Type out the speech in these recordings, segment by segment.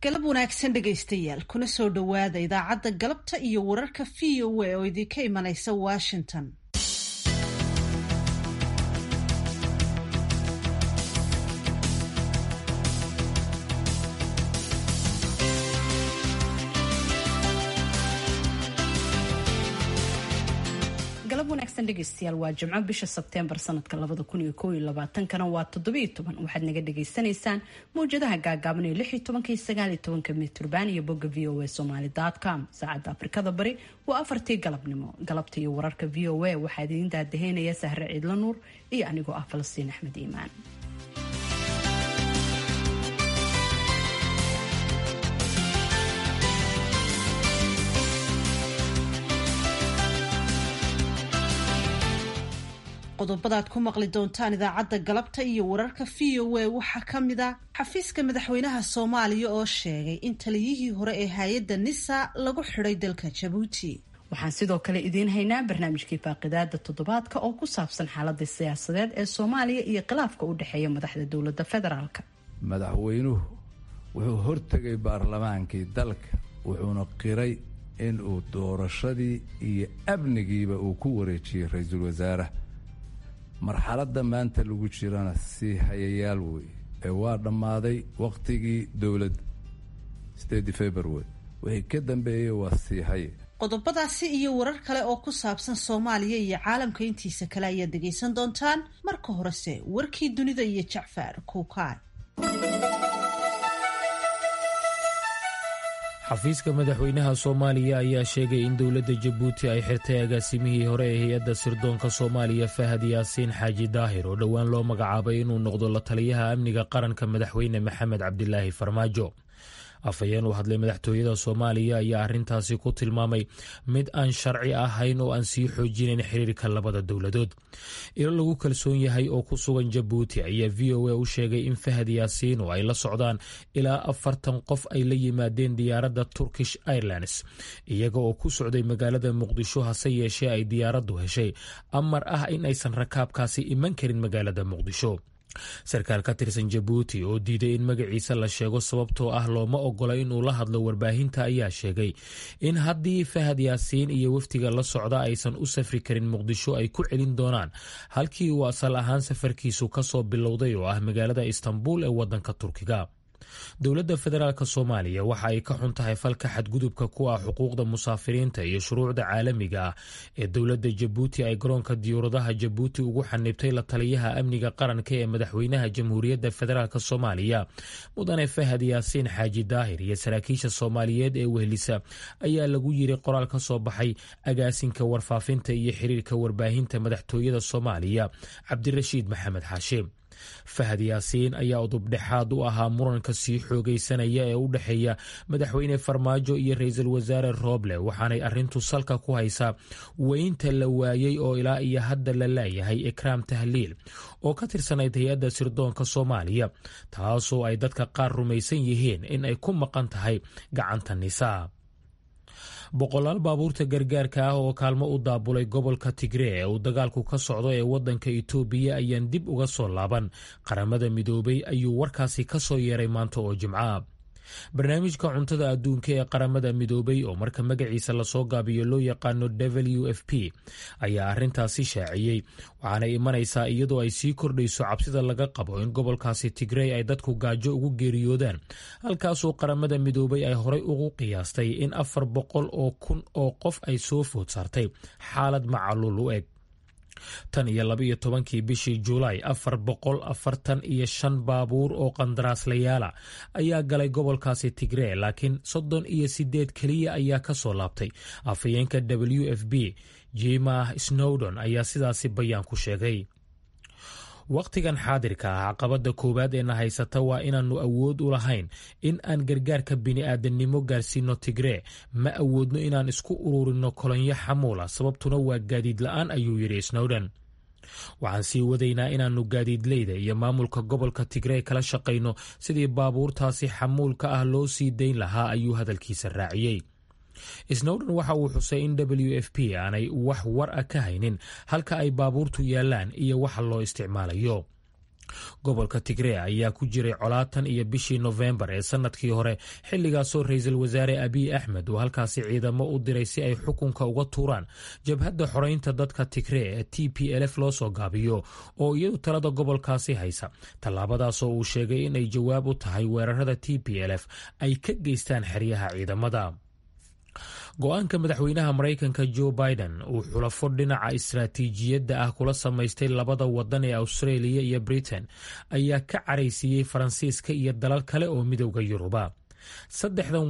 galab wanaagsan dhegaystayaal kuna soo dhowaada idaacadda galabta iyo wararka VOA oo idinka imanaysa Washington. galab wanaagsan dhegaystayaal waa Jimco bisha Sebtembar sanadka 2021 kana waa 17 waxaad naga dhageysanaysaan mowjadaha gaagaaban ee 16 iyo 19 mitirban iyo bogga voasomali.com saacada Afrikada Bari waa 4 galabnimo galabta iyo wararka VOA waxaa idin daadaheynaya Sahre Ciidla Nuur iyo anigoo ah Falastiin Axmed Iimaan. qodobadaad ku maqli doontaan idaacadda galabta iyo wararka VOA waxaa ka mid ah xafiiska madaxweynaha Soomaaliya oo sheegay in taliyihii hore ee hay'adda NISA lagu xidhay dalka Djibouti. waxaan sidoo kale idiin haynaa barnaamijkii faaqidaada toddobaadka oo ku saabsan xaaladda siyaasadeed ee Soomaaliya iyo khilaafka u dhexeeya madaxda dowladda federaalka. madaxweynuhu wuxuu hortagay baarlamaankii dalka wuxuuna qiray in uu doorashadii iyo amnigiiba uu ku wareejiyay ra'iisul wasaaraha. marxaladda maanta lagu jirana si hayayaal wey ee waa dhammaaday waqtigii dowladda 8 February wixii ka dambeeyay waa sii haye. qodobadaasi iyo warar kale oo ku saabsan Soomaaliya iyo caalamka intiisa kale ayaad dhegaysan doontaan. marka horese warkii dunida iyo Jacfar Kuukaay. xafiiska madaxweynaha Soomaaliya ayaa sheegay in dowladda Djibouti ay xirtay agaasimihii hore ee hay'adda sirdoonka Soomaaliya Fahad Yaasiin Xaaji Daahir oo dhowaan loo magacaabay inuu noqdo la taliyaha amniga qaranka madaxweyne Maxamed Cabdilaahi Farmaajo. afhayeen u hadlay madaxtooyada Soomaaliya ayaa arrintaasi ku tilmaamay mid aan sharci ahayn oo aan sii xoojinayn xiriirka labada dowladood. ilo lagu kalsoon yahay oo ku sugan Djibouti ayaa VOA u sheegay in Fahad Yaasiin oo ay la socdaan ilaa 40 qof ay la yimaadeen diyaaradda Turkish Airlines iyaga oo ku socday magaalada Muqdisho hase yeeshee ay diyaaraddu heshay amar ah in aysan rakaabkaasi iman karin magaalada Muqdisho. sarkaal ka tirsan Djibouti oo diiday in magaciisa la sheego sababtoo ah looma ogola inuu la hadlo warbaahinta ayaa sheegay in haddii Fahad Yaasiin iyo waftiga la socda aysan u safri karin Muqdisho ay ku celin doonaan halkii uu asal ahaan safarkiisu ka soo bilowday oo ah magaalada Istanbul ee waddanka Turkiga. dowladda federaalka Soomaaliya waxa ay ka xun tahay falka xadgudubka ku ah xuquuqda musaafiriinta iyo shuruucda caalamiga ah ee dowladda Djibouti ay garoonka diyaaradaha Djibouti ugu xanibtay la taliyaha amniga qaranka ee madaxweynaha Jamhuuriyadda Federaalka Soomaaliya mudane Fahad Yaasiin Xaaji Daahir iyo saraakiisha Soomaaliyeed ee wehelisa ayaa lagu yiri qoraal ka soo baxay agaasinka warfaafinta iyo xiriirka warbaahinta madaxtooyada Soomaaliya Cabdirashiid Maxamed Xaashim. Fahad Yaasiin ayaa udubdhexaad u ahaa muranka sii xoogaysanaya ee u dhexeeya madaxweyne Farmaajo iyo ra'iisul wasaare Roble waxaanay arrintu salka ku haysaa weynta la waayay oo ilaa iyo hadda la leeyahay Ikraam Tahliil oo ka tirsanayd hay'adda sirdoonka Soomaaliya taasoo ay dadka qaar rumaysan yihiin in ay ku maqan tahay gacanta NISA. boqolaal baabuurta gargaarka ah oo kaalmo u daabulay gobolka Tigray ee uu dagaalku ka socdo ee waddanka Itoobiya ayaan dib uga soo laaban qaramada midoobay ayuu warkaasi ka soo yeeray maanta oo Jimco. barnaamijka cuntada adduunka ee qaramada midoobay oo marka magaciisa lasoo gaabiyo loo yaqaano WFP ayaa arrintaasi shaaciyey waxaana imanaysaa iyadoo ay sii kordhayso cabsida laga qabo in gobolkaasi Tigray ay dadku gaajo ugu geeriyoodaan halkaasoo qaramada midoobay ay horay ugu qiyaastay in 400,000 oo qof ay soo food saartay xaalad macaluul u eg. tan iyo 12 bishii Juulaay 445 baabuur oo qandaraaslayaala ayaa galay gobolkaasi Tigray laakiin 38 kaliya ayaa ka soo laabtay. afhayeenka WFP Jima Snowdon ayaa sidaasi bayaan ku sheegay. waqtigan xaadirka ah caqabada koowaad ee na haysata waa inaanu awood u lahayn in aan gargaarka bini'aadanimo gaarsiino Tigray ma awoodno inaan isku ururino kolonyo xamuula sababtuna waa gaadiid la'aan ayuu yiri Snowden. waxaan sii wadaynaa inaanu gaadiidleyda iyo maamulka gobolka Tigray kala shaqayno sidii baabuurtaasi xamuulka ah loo sii dayn lahaa ayuu hadalkiisa raaciyey. Snowden waxa uu xusay in WFP aanay wax war ah ka haynin halka ay baabuurtu yaalaan iyo waxa loo isticmaalayo. gobolka Tigray ayaa ku jiray colaatan iyo bishii November ee sanadkii hore xilligaasoo ra'iisul wasaare Abiy Ahmed uu halkaasi ciidamo u diray si ay xukunka uga tuuraan jabhadda xoreynta dadka Tigray ee TPLF loo soo gaabiyo oo iyadu talada gobolkaasi haysa. tallaabadaasoo uu sheegay in ay jawaab u tahay weerarada TPLF ay ka geystaan xeryaha ciidamada. go-aanka madaxweynaha Mareykanka Joe Biden uu xulafo dhinaca istiraatiijiyadda ah kula samaystay labada wadan ee Australia iyo Britain ayaa ka caraysiiyey Faransiiska iyo dalal kale oo midowda Yuruba. saddexdan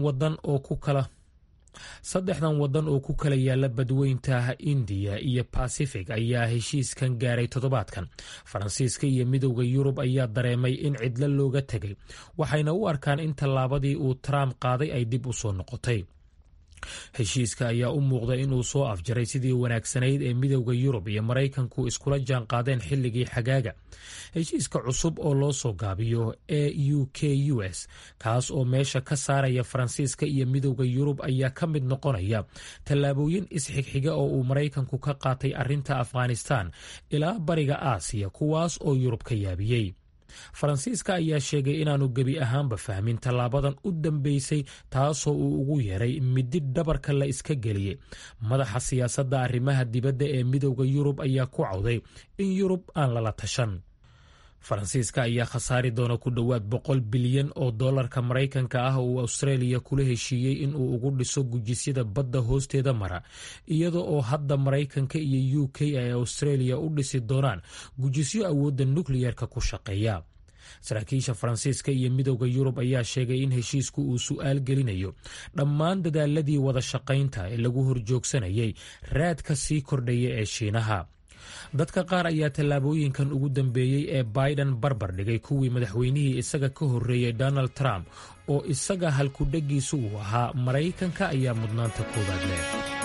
wadan oo ku kala yaala badweynta Indiya iyo Pacific ayaa heshiiskan gaaray toddobaadkan. Faransiiska iyo midowda Yurub ayaa dareemay in cidlo looga tegay, waxayna u arkaan in tallaabadii uu Trump qaaday ay dib u soo noqotay. heshiiska ayaa u muuqda inuu soo afjaray sidii wanaagsanayd ee midowda Yurub iyo Mareykanku iskula jaan qaadeen xilligii xagaaga. heshiiska cusub oo loo soo gaabiyo EUKUS kaas oo meesha ka saaraya Faransiiska iyo midowda Yurub ayaa ka mid noqonaya tallaabooyin isxigxiga oo uu Mareykanku ka qaatay arrinta Afghanistan ilaa bariga Aasiya, kuwaas oo Yurub ka yaabiyey. Faransiiska ayaa sheegay inaanu gebi ahaanba fahmin tallaabadan u dambeysay, taasoo uu ugu yeeray midi dhabarka la iska geliyey. madaxa siyaasadda arrimaha dibadda ee midowda Yurub ayaa ku cawday in Yurub aan lala tashan. Faransiiska ayaa khasaari doona ku dhowaad $100 bilyan oo dollarka Mareykanka ah oo Australia kula heshiiyey in uu ugu dhiso gujisyada badda hoosteeda mara, iyada oo hadda Mareykanka iyo UK ay Australia u dhisi doonaan gujisyo awoodda nukliyarka ku shaqeeya. saraakiisha Faransiiska iyo midowda Yurub ayaa sheegay in heshiisku uu su'aal gelinayo dhammaan dadaaladii wada shaqaynta ee lagu horjoogsanayay raadka sii kordhaya ee Shiinaha. dadka qaar ayaa tallaabooyinkan ugu dambeeyey ee Biden barbar dhigay kuwii madaxweynihii isaga ka horreeyey Donald Trump oo isaga halkudhagiisu uu ahaa Mareykanka ayaa mudnaanta koowaad leh.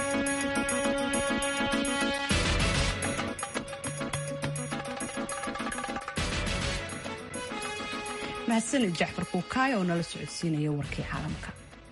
mahadsanid Jacfar Kuukay oo nala socodsiinaya warkii caalamka.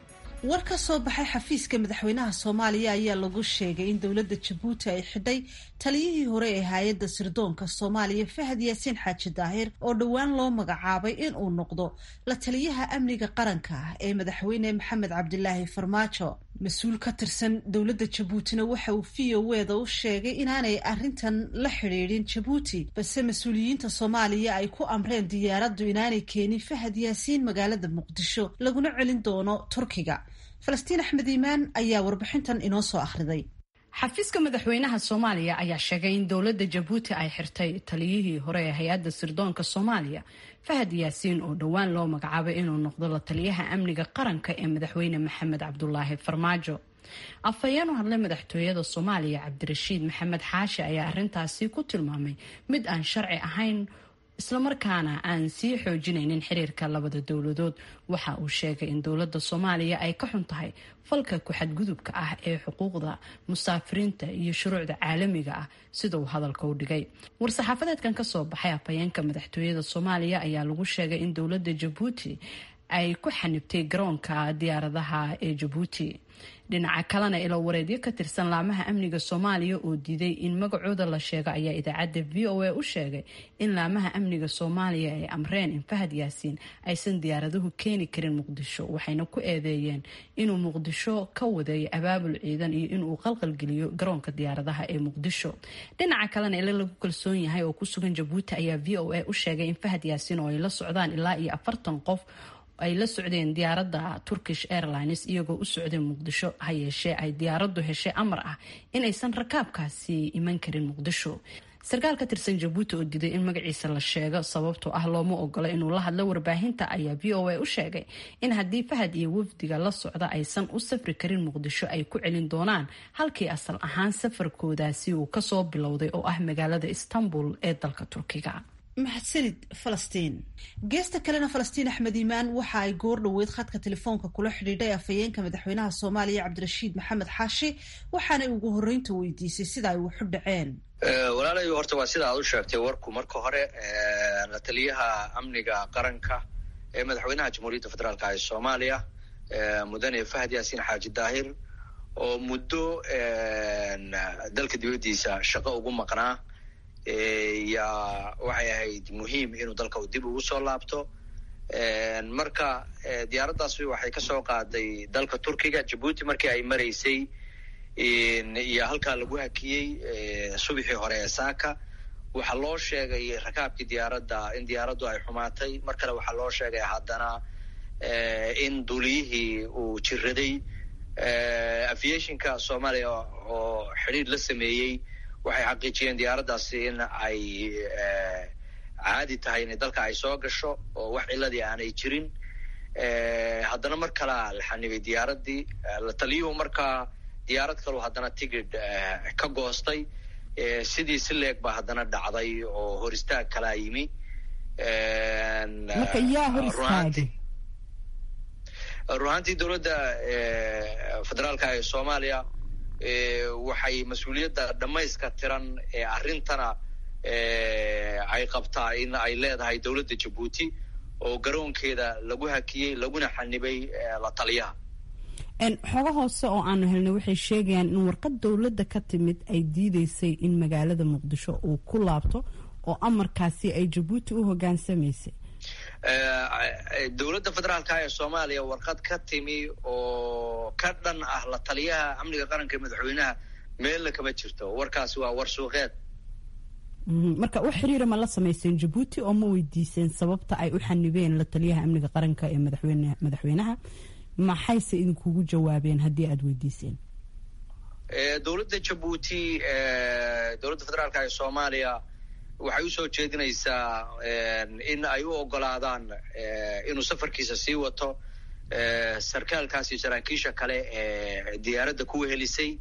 war ka soo baxay xafiiska madaxweynaha Soomaaliya ayaa lagu sheegay in dowladda Jabuuti ay xidhay taliyihii hore ee hay'adda sirdoonka Soomaaliya Fahad Yaasiin Xaaji Daahir oo dhowaan loo magacaabay in uu noqdo la taliyaha amniga qaranka ee madaxweyne Maxamed Cabdilaahi Farmaajo. mas-uul ka tirsan dowladda Jabuutina waxa uu VOA-da u sheegay inaanay arrintan la xidhiidhin Jabuuti, balse mas-uuliyiinta Soomaaliya ay ku amreen diyaaraddu inaanay keenin Fahad Yaasiin magaalada Muqdisho laguna celin doono Turkiga. Falastiin Axmed Iimaan ayaa warbixintan inoo soo akhriday. xafiiska madaxweynaha Soomaaliya ayaa sheegay in dowladda Jabuuti ay xirtay taliyihii hore ee hay'adda sirdoonka Soomaaliya Fahad Yaasiin oo dhowaan loo magacaabay inuu noqdo la taliyaha amniga qaranka ee madaxweyne Maxamed Cabdulaahi Farmaajo. afhayeen u hadlay madaxtooyada Soomaaliya Cabdirashiid Maxamed Xaashi ayaa arrintaasi ku tilmaamay mid aan sharci ahayn islamarkaana aan sii xoojinaynin xiriirka labada dowladood. waxa uu sheegay in dowladda Soomaaliya ay ka xun tahay falka ku-xadgudubka ah ee xuquuqda musaafiriinta iyo shuruucda caalamiga ah sida uu hadalka u dhigay. war-saxaafadeedkan ka soo baxay afhayeenka madaxtooyada Soomaaliya ayaa lagu sheegay in dowladda Jabuuti ay ku xanibtay garoonka diyaaradaha ee Jabuuti. dhinaca kalena ilo wareedyo ka tirsan laamaha amniga Soomaaliya oo diiday in magacooda la sheego ayaa idaacadda VOA u sheegay in laamaha amniga Soomaaliya ay amreen in Fahad Yaasiin aysan diyaaraduhu keeni karin Muqdisho, waxayna ku eedeeyeen inuu Muqdisho ka waday abaabul ciidan iyo inuu qalqalgeliyo garoonka diyaaradaha ee Muqdisho. dhinaca kalena ilo lagu kalsoon yahay oo ku sugan Jabuuti ayaa VOA u sheegay in Fahad Yaasiin oo ay la socdaan ilaa iyo 40 qof ay la socdeen diyaaradda Turkish Airlines iyagoo u socday Muqdisho, ha yeeshee ay diyaaraddu heshay amar ah inaysan rakaabkaasi iman karin Muqdisho. sarkaal ka tirsan Jabuuti oo diiday in magaciisa la sheego sababtoo ah looma ogola inuu la hadlo warbaahinta ayaa VOA u sheegay in haddii Fahad iyo wafdiga la socda aysan u safri karin Muqdisho ay ku celin doonaan halkii asal ahaan safarkoodaasi uu kasoo bilowday oo ah magaalada Istanbul ee dalka Turkiga. mahadsanid Falastiin. geesta kalena Falastiin Axmed Iimaan waxa ay goor dhoweyd khadka telefoonka kula xidhiidhay afhayeenka madaxweynaha Soomaaliya Cabdirashiid Maxamed Xaashi waxaana ugu horreynta weydiisay sida ay wax u dhaceen. walaalayo horta waa sida aad u sheegtay warku marka hore la taliyaha amniga qaranka ee madaxweynaha Jamhuuriyadda Federaalka ee Soomaaliya mudane Fahad Yaasiin Xaaji Daahir oo muddo dalka dibadiisa shaqo ugu maqnaa yaa waxay ahayd muhiim inuu dalka dib ugu soo laabto. Marka diyaaraddaasi waxay ka soo qaaday dalka Turkiga, Djibouti markii ay maraysay iyo halkaa lagu hakiyey subaxii hore ee saaka. waxaa loo sheegay rakaabkii diyaaradda in diyaaraddu ay xumaatay. mar kale waxaa loo sheegay haddana in duuliyihii uu jiraday. aviationka Soomaaliya oo xidhiir la sameeyey waxay xaqiijiyeen diyaaraddaasi in ay caadi tahay in dalka ay soo gasho oo wax ciladii aanay jirin. haddana mar kalea la xanibay diyaaraddii. la taliyuhu markaa diyaarad kaleu haddana tigidh ka goostay. sidii si leeg ba haddana dhacday oo hor istaag kalaa yimi. marka yaa hor istaagay? runaantii dowladda federaalka ee Soomaaliya waxay mas-uuliyadda dhammayska tiran ee arrintana ay qabtaa in ay leedahay dowladda Djibouti oo garoonkeeda lagu hakiyey laguna xanibay la taliyaha. xogo hoose oo aanu helnay waxay sheegayaan in warqad dowladda ka timid ay diideysay in magaalada Muqdisho uu ku laabto oo amarkaasi ay Djibouti u hogaansamaysay. dowladda federaalka ee Soomaaliya warqad ka timi oo ka dhan ah la taliyaha amniga qaranka ee madaxweynaha meelna kama jirto. warkaasi waa war suuqeed. marka wax xiriir ma la sameyseen Djibouti oo ma weydiiseen sababta ay u xanibeen la taliyaha amniga qaranka ee madaxweynaha? maxayse idinkugu jawaabeen haddii aad weydiiseen? dowladda Djibouti dowladda federaalka ee Soomaaliya waxay usoo jeedinaysaa in ay u ogolaadaan inuu safarkiisa sii wato sarkaalkaasi saraakiisha kale ee diyaaradda ku wehelisay.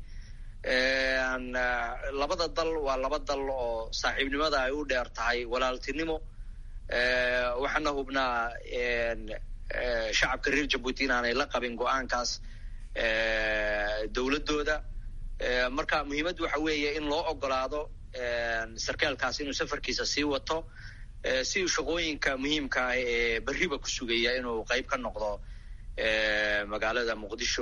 labada dal waa laba dal oo saaxiibnimada ay u dheer tahay walaaltinimo. waxaana hubnaa shacabka reer Djibouti inaanay la qabin go-aankaas dowladooda. marka muhiimaddu waxa weeye in loo ogolaado sarkaalkaas inuu safarkiisa sii wato si shaqooyinka muhiimka ah ee beriba ku sugaya inuu qayb ka noqdo magaalada Muqdisho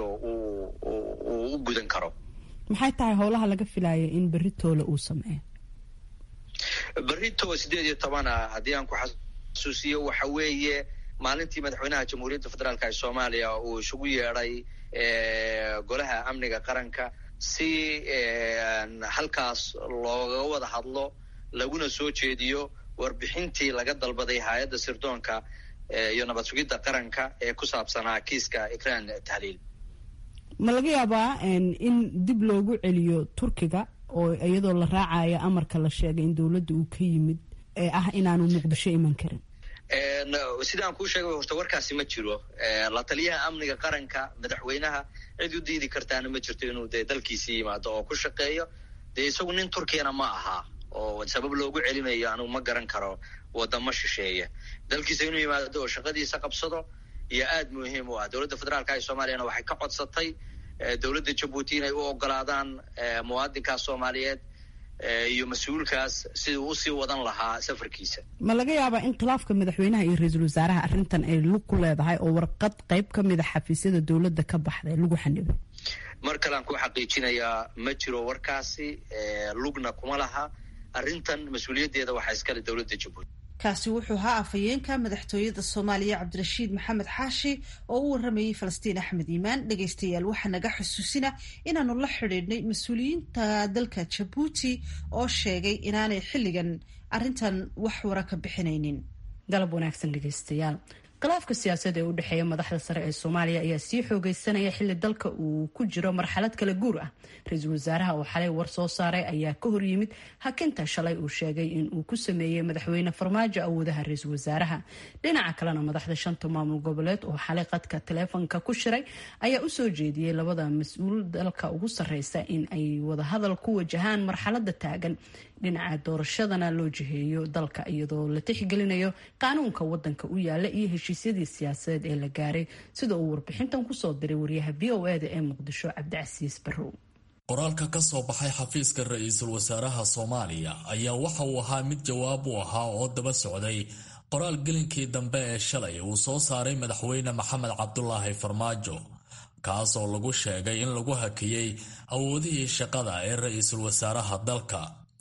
uu u gudan karo. maxay tahay howlaha laga filayo in beritoole uu sameeyo? berito 18 haddii aan ku xasuusiyo waxa weeye maalintii madaxweynaha Jamhuuriyadda Federaalka ee Soomaaliya uu isugu yeedhay golaha amniga qaranka si halkaas looga wada hadlo laguna soo jeediyo warbixintii laga dalbaday hay'adda sirdoonka iyo nabad sugidda qaranka ee ku saabsanaa kiiska Ikraan Tahliil. ma laga yaabaa in dib loogu celiyo Turkiga oo iyadoo la raacayo amarka la sheegay in dowladda uu ka yimid ee ah inaanu Muqdisho iman karin? sidaan kuu sheegay horta warkaasi ma jiro. la taliyaha amniga qaranka madaxweynaha cid u diidi kartaana ma jirto inuu dee dalkiisii yimaado oo ku shaqeeyo. dee isagu nin Turkiyana ma aha oo sabab loogu celinayo anigu ma garan karo. wadamo shisheeye dalkiisa inuu yimaado oo shaqadiisa qabsado iyo aad muhiim u ah. dowladda federaalka ee Soomaaliyana waxay ka codsatay dowladda Djibouti inay u ogolaadaan muwaadinkaas Soomaaliyeed iyo mas-uulkaas siduu usii wadan lahaa safarkiisa. ma laga yaabaa in khilaafka madaxweynaha iyo ra-iisul wasaaraha arrintan ay lug ku leedahay oo warqad qayb ka mid a xafiisyada dowladda ka baxday lagu xanibay? mar kalean ku xaqiijinayaa ma jiro warkaasi. lugna kuma laha arrintan. mas-uuliyaddeeda waxaa iskale dowladda Djibouti. kaasi wuxuu ahaa afhayeenka madaxtooyada Soomaaliya Cabdirashiid Maxamed Xaashi oo u waramayay Falastiin Axmed Iimaan. dhegaystayaal waxaa naga xusuusina inaanu la xidhiidhnay mas-uuliyiinta dalka Djibouti oo sheegay inaanay xilligan arrintan wax wara ka bixinaynin. galab wanaagsan dhegaystayaal. khilaafka siyaasadeed ee u dhexeeya madaxda sare ee Soomaaliya ayaa sii xoogeysanaya xilli dalka uu ku jiro marxalad kala guur ah. ra-iisul wasaaraha oo xalay war soo saaray ayaa ka hor yimid hakinta shalay uu sheegay in uu ku sameeyey madaxweyne Farmaajo awoodaha ra-iisul wasaaraha. dhinaca kalena madaxda shanta maamul goboleed oo xalay qadka taleefanka ku shiray ayaa u soo jeediyey labada mas-uul dalka ugu sarreysa in ay wada hadal ku wajahaan marxalada taagan. dhinaca doorashadana loo jiheeyo dalka iyadoo la tixgelinayo qaanuunka wadanka u yaala iyo heshiisyadii siyaasadeed ee la gaaray, sida uu warbixintan kusoo diray wariyaha VOA-da ee Muqdisho Cabdicasiis Barrow. qoraalka ka soo baxay xafiiska ra-iisul wasaaraha Soomaaliya ayaa waxa uu ahaa mid jawaab u ahaa oo daba socday qoraal gelinkii dambe ee shalay uu soo saaray madaxweyne Maxamed Cabdulaahi Farmaajo, kaas oo lagu sheegay in lagu hakiyey awoodihii shaqada ee ra-iisul wasaaraha dalka.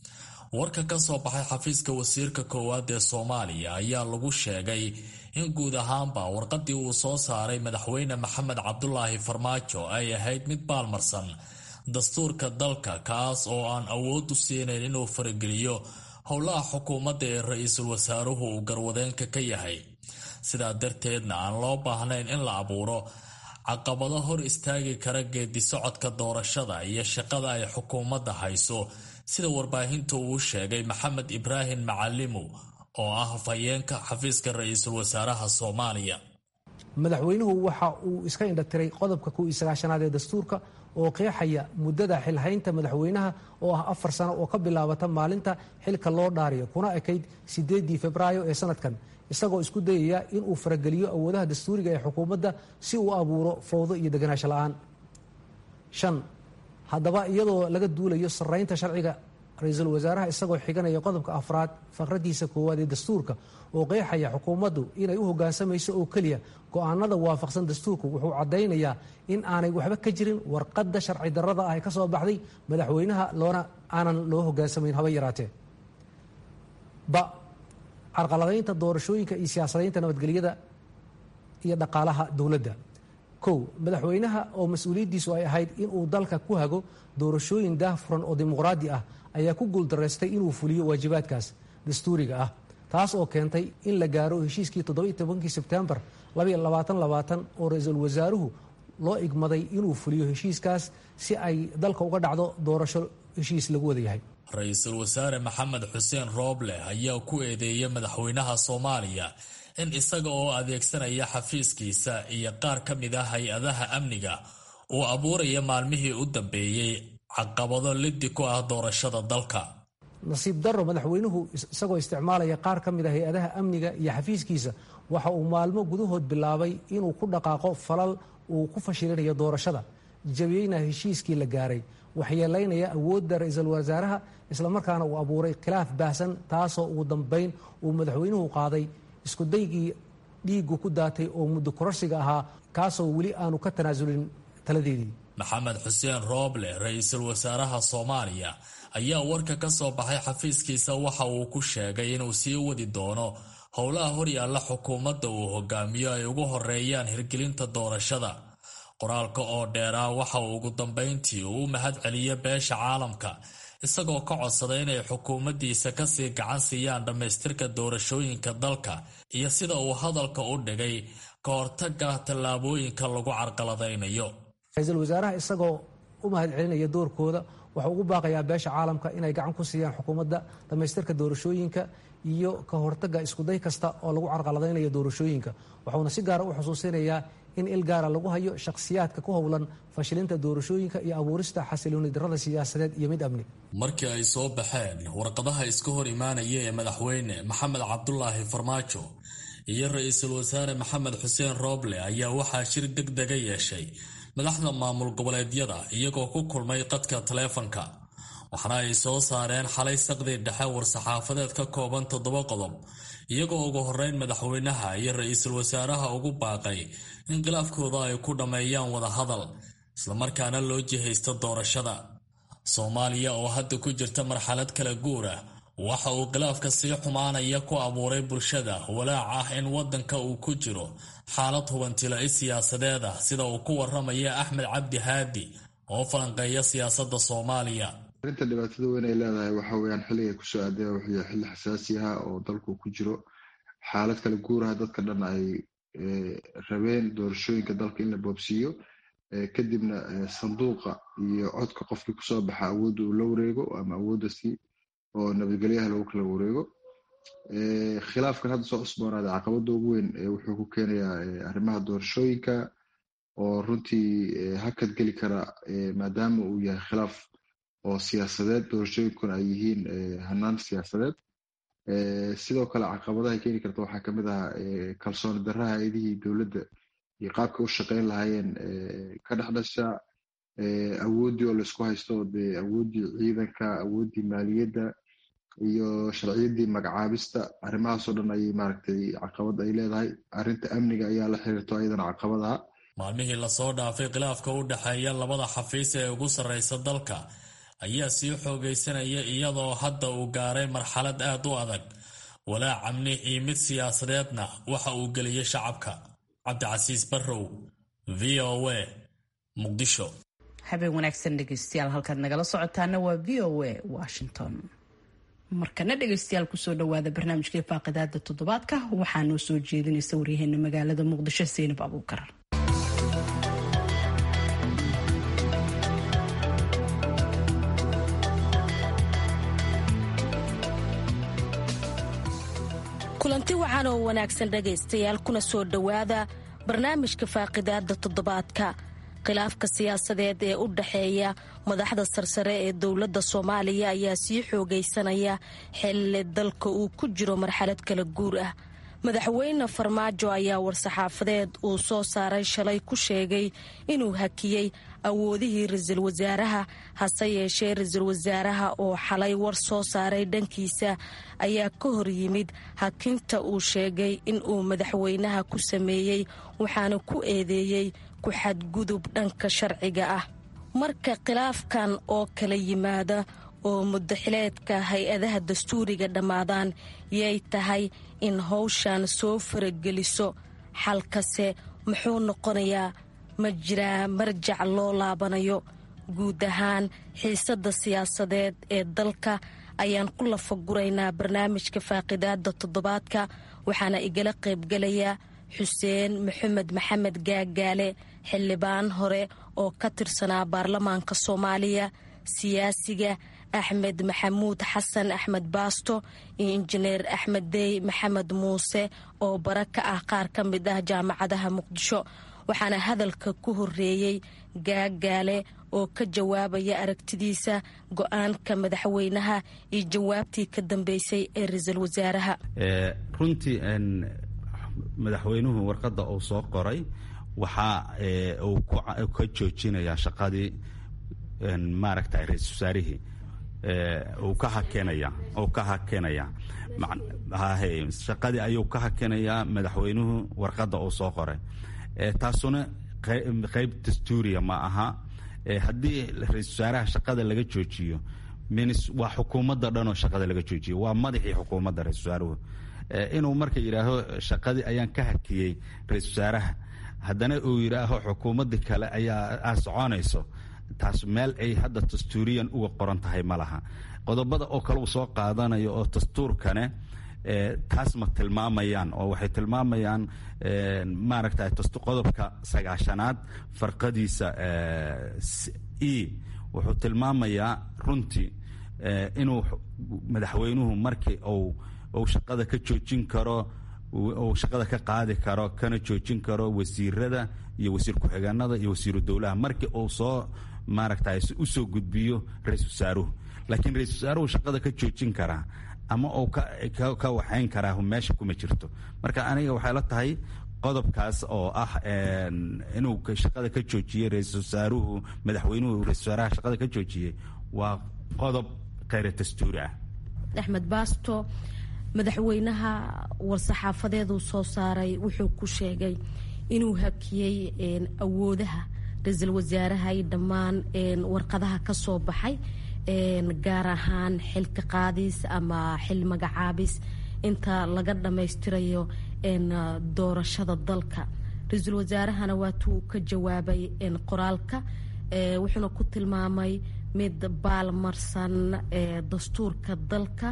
warka ka soo baxay xafiiska wasiirka koowaad ee Soomaaliya ayaa lagu sheegay in guud ahaanba warqadii uu soo saaray madaxweyne Maxamed Cabdulaahi Farmaajo ay ahayd mid baalmarsan dastuurka dalka, kaas oo aan awood u siinayn inuu farageliyo howlaha xukuumadda ee ra'iisul wasaaruhu uu garwadeenka ka yahay. sidaa darteedna aan loo baahnayn in la abuuro caqabado hor istaagi kara geedi socodka doorashada iyo shaqada ay xukuumadda hayso, sida warbaahinta uu sheegay Maxamed Ibraahim Macalimo oo ah hafayeenka xafiiska ra'iisul wasaaraha Soomaaliya. madaxweynuhu waxa uu iska indhatiray qodobka 19aad ee dastuurka oo qeexaya muddada xilhaynta madaxweynaha oo ah 4 sano oo ka bilaabata maalinta xilka loo dhaariyo kuna ekayd 8 Febraayo ee sanadkan, isagoo isku dayaya in uu farageliyo awoodaha dastuuriga ee xukuumadda si uu abuuro fowdo iyo deganaansho la'aan. 5. haddaba iyadoo laga duulayo sarreynta sharciga, ra'iisul wasaaraha isagoo xiganaya qodobka 4 faqradiisa 1 ee dastuurka oo qeexaya xukuumaddu inay u hoggaansamayso oo keliya go'aanada waafaqsan dastuurku, wuxuu caddaynayaa in aanay waxba ka jirin warqadda sharci darrada ah ee ka soo baxday madaxweynaha aanan loo hoggaansamayn haba yaraatee. carqaladaynta doorashooyinka iyo siyaasadaynta nabadgelyada iyo dhaqaalaha dowladda. 1. madaxweynaha oo mas-uuliyaddiisu ay ahayd inuu dalka ku hago doorashooyin daahfuran oo dimuqraadi ah ayaa ku guuldareystay inuu fuliyo waajibaadkaas dastuuriga ah, taas oo keentay in la gaaro heshiiskii 17 Sebtembar 2020 oo ra'iisul wasaaruhu loo igmaday inuu fuliyo heshiiskaas si ay dalka uga dhacdo doorasho heshiis lagu wada yahay. Ra'iisul wasaare Maxamed Xuseen Rooble ayaa ku eedeeyay madaxweynaha Soomaaliya in isaga oo adeegsanaya xafiiskiisa iyo qaar ka mid ah hay-adaha amniga uu abuuraya maalmihii u dambeeyey caqabado liddi ku ah doorashada dalka. nasiib darro, madaxweynuhu isagoo isticmaalaya qaar ka mid ah hay-adaha amniga iyo xafiiskiisa waxa uu maalmo gudahood bilaabay inuu ku dhaqaaqo falal uu ku fashilinayo doorashada, jabiyeyna heshiiskii la gaaray, waxyeelaynaya awoodda ra'iisul wasaaraha, islamarkaana uu abuuray khilaaf baahsan, taasoo ugu dambayn uu madaxweynuhu qaaday iskudaygii dhiigu ku daatay oo muddo kororsiga ahaa, kaasoo weli aanu ka tanaasulin taladeedii. Maxamed Xuseen Rooble, ra'iisul wasaaraha Soomaaliya, ayaa warka ka soo baxay xafiiskiisa waxa uu ku sheegay inuu sii wadi doono howlaha horyaalla xukuumadda uu hogaamiyo ay ugu horeeyaan hirgelinta doorashada. qoraalka oo dheeraa waxa uu ugu dambayntii u mahad celiyay beesha caalamka, isagoo ka codsaday inay xukuumaddiisa kasii gacan siiyaan dhammaystirka doorashooyinka dalka iyo sida uu hadalka u dhigay ka hortagga tallaabooyinka lagu carqaladaynayo. ra'iisul wasaaraha isagoo u mahad celinaya doorkooda waxa ugu baaqayaa beesha caalamka inay gacan ku siiyaan xukuumadda dhammaystirka doorashooyinka iyo ka hortagga iskuday kasta oo lagu carqaladaynayo doorashooyinka. wuxuuna si gaara u xusuusinayaa in il gaara lagu hayo shakhsiyaadka ku howlan fashilinta doorashooyinka iyo abuurista xasilooni darrada siyaasadeed iyo mid amni. Markii ay soo baxeen warqadaha iska hor imaanaya ee madaxweyne Maxamed Cabdulaahi Farmaajo iyo ra'iisul wasaare Maxamed Xuseen Rooble ayaa waxaa shir degdega yeeshay madaxda maamul goboleedyada iyagoo ku kulmay qadka taleefanka, waxaana ay soo saareen xalay saqdii dhexe war-saxaafadeed ka kooban 7 qodob, iyagoo ugu horeyn madaxweynaha iyo ra'iisul wasaaraha ugu baaqay in khilaafkooda ay ku dhammeeyaan wada hadal, islamarkaana loo jihaysto doorashada. Soomaaliya oo hadda ku jirta marxalad kala guur ah, waxa uu khilaafka sii xumaanaya ku abuuray bulshada walaac ah in waddanka uu ku jiro xaalad hubantilaa'i siyaasadeed ah, sida uu ku waramaya Axmed Cabdi Haadi oo falanqeeya siyaasadda Soomaaliya. arrinta dhibaatada weyn ay leedahay waxa weeyaan xilliga ay kusoo aadeen wuxuu yahay xilli xasaasi ah oo dalku ku jiro xaalad kala guuraha, dadka dhan ay rabeen doorashooyinka dalka in la boobsiiyo, kadibna sanduuqa iyo codka qofkii kusoo baxa awoodda uu la wareego ama awooddaasi oo nabadgelyaha lagu kala wareego. khilaafkan hadda soo cusboonaaday caqabada ugu weyn wuxuu ku keenayaa arrimaha doorashooyinka oo runtii hakad geli kara maadaama uu yahay khilaaf oo siyaasadeed, doorashooyinkuna ay yihiin hanaan siyaasadeed. sidoo kale caqabadaha keeni karta waxaa kamid ah kalsooni darraha hay-adihii dowladda iyo qaabka u shaqeyn lahaayeen ka dhex dhasha, awooddii oo laisku haysto, dee awooddii ciidanka, awooddii maaliyadda iyo sharciyaddii magacaabista. arrimahaasoo dhan ayay maaragtay caqabad ay leedahay. arrinta amniga ayaa la xiriirto ayadana caqabadaha. maalmihii lasoo dhaafay khilaafka u dhexeeya labada xafiis ee ugu sarreysa dalka ayaa sii xoogaysanaya iyadoo hadda uu gaaray marxalad aad u adag. walaac amni iyo mid siyaasadeedna waxa uu geliyey shacabka. cabdicasiis barrow, VOA, Muqdisho. habeen wanaagsan dhegeystayaal, halkaad nagala socotaana waa VOA Washington. markana dhegeystayaal kusoo dhawaada barnaamijkii faaqidaada toddobaadka. waxaa noo soo jeedinaysa waryaheena magaalada Muqdisho Seynab Abuukar. kulanti waxaan oo wanaagsan dhegaystayaal, kuna soo dhowaada barnaamijka faaqidaada toddobaadka. khilaafka siyaasadeed ee u dhaxeeya madaxda sarsare ee dowladda Soomaaliya ayaa sii xoogaysanaya xilli dalka uu ku jiro marxalad kala guur ah. madaxweyne Farmaajo ayaa war-saxaafadeed uu soo saaray shalay ku sheegay inuu hakiyey awoodihii ra'iisul wasaaraha. hase yeeshee ra'iisul wasaaraha oo xalay war soo saaray dhankiisa ayaa ka hor yimid hakinta uu sheegay inuu madaxweynaha ku sameeyey, waxaana ku eedeeyey ku xadgudub dhanka sharciga ah. marka khilaafkan oo kala yimaada oo muddaxileedka hay-adaha dastuuriga dhammaadaan yay tahay in howshan soo farageliso. xalkase muxuu noqonayaa? ma jiraa marjac loo laabanayo? guud ahaan xiisadda siyaasadeed ee dalka ayaan ku lafaguraynaa barnaamijka faaqidaada toddobaadka. waxaana igala qaybgalaya xuseen maxamed maxamed gaagaale, xildhibaan hore oo ka tirsanaa baarlamaanka Soomaaliya, siyaasiga axmed maxamuud xasan axmed baasto iyo injineer axmed dey maxamed muuse oo bara ka ah qaar ka mid ah jaamacadaha Muqdisho. waxaana hadalka ku horeeyey gaagaale oo ka jawaabaya aragtidiisa go-aanka madaxweynaha iyo jawaabtii ka dambeysay ee ra'iisul wasaaraha. runtii madaxweynuhu warqadda uu soo qoray waxa uu ka joojinayaa shaqadii maaragtay ra'iisul wasaarihii uu ka hakenaya shaqadii ayuu ka hakenayaa madaxweynuhu warqadda uu soo qoray. taasuna qayb dastuuriya ma aha. haddii ra'iisul wasaaraha shaqada laga joojiyo waa xukuumadda dhanoo shaqada laga joojiyo, waa madaxii xukuumadda ra'iisul wasaaruhu. inuu marka yidhaaho shaqadii ayaan ka hakiyey ra'iisul wasaaraha, haddana uu yidhaaho xukuumadda kale ayaa soconayso, taas meel ay hadda dastuuriyan uga qoran tahay ma laha. qodobada oo kale uu soo qaadanayo oo dastuurkane taas ma tilmaamayaan, oo waxay tilmaamayaan maaragtay qodobka 9aad farqadiisa wuxuu tilmaamayaa runtii inuu madaxweynuhu markii uu shaqada ka joojin karo, uu shaqada ka qaadi karo, kana joojin karo wasiirada iyo wasiir ku-xigeenada iyo wasiiru dowlaha markii uu soo maaragtay u soo gudbiyo ra'iisul wasaaruhu. laakiin ra'iisul wasaaruhu shaqada ka joojin karaa ama uu ka waxayn karaa meesha kuma jirto. marka aniga waxay la tahay qodobkaas oo ah inuu shaqada ka joojiyey ra'iisul wasaaruhu, madaxweynuhu ra'iisul wasaaraha shaqada ka joojiyey, waa qodob kheyr dastuuri ah. axmed baasto, madaxweynaha war-saxaafadeeduu soo saaray wuxuu ku sheegay inuu hakiyey awoodaha ra'iisul wasaaraha iyo dhammaan warqadaha ka soo baxay, gaar ahaan xilka qaadis ama xil magacaabis inta laga dhammaystirayo doorashada dalka. ra-iisul wasaarahana waatuu ka jawaabay qoraalka, wuxuuna ku tilmaamay mid baalmarsan dastuurka dalka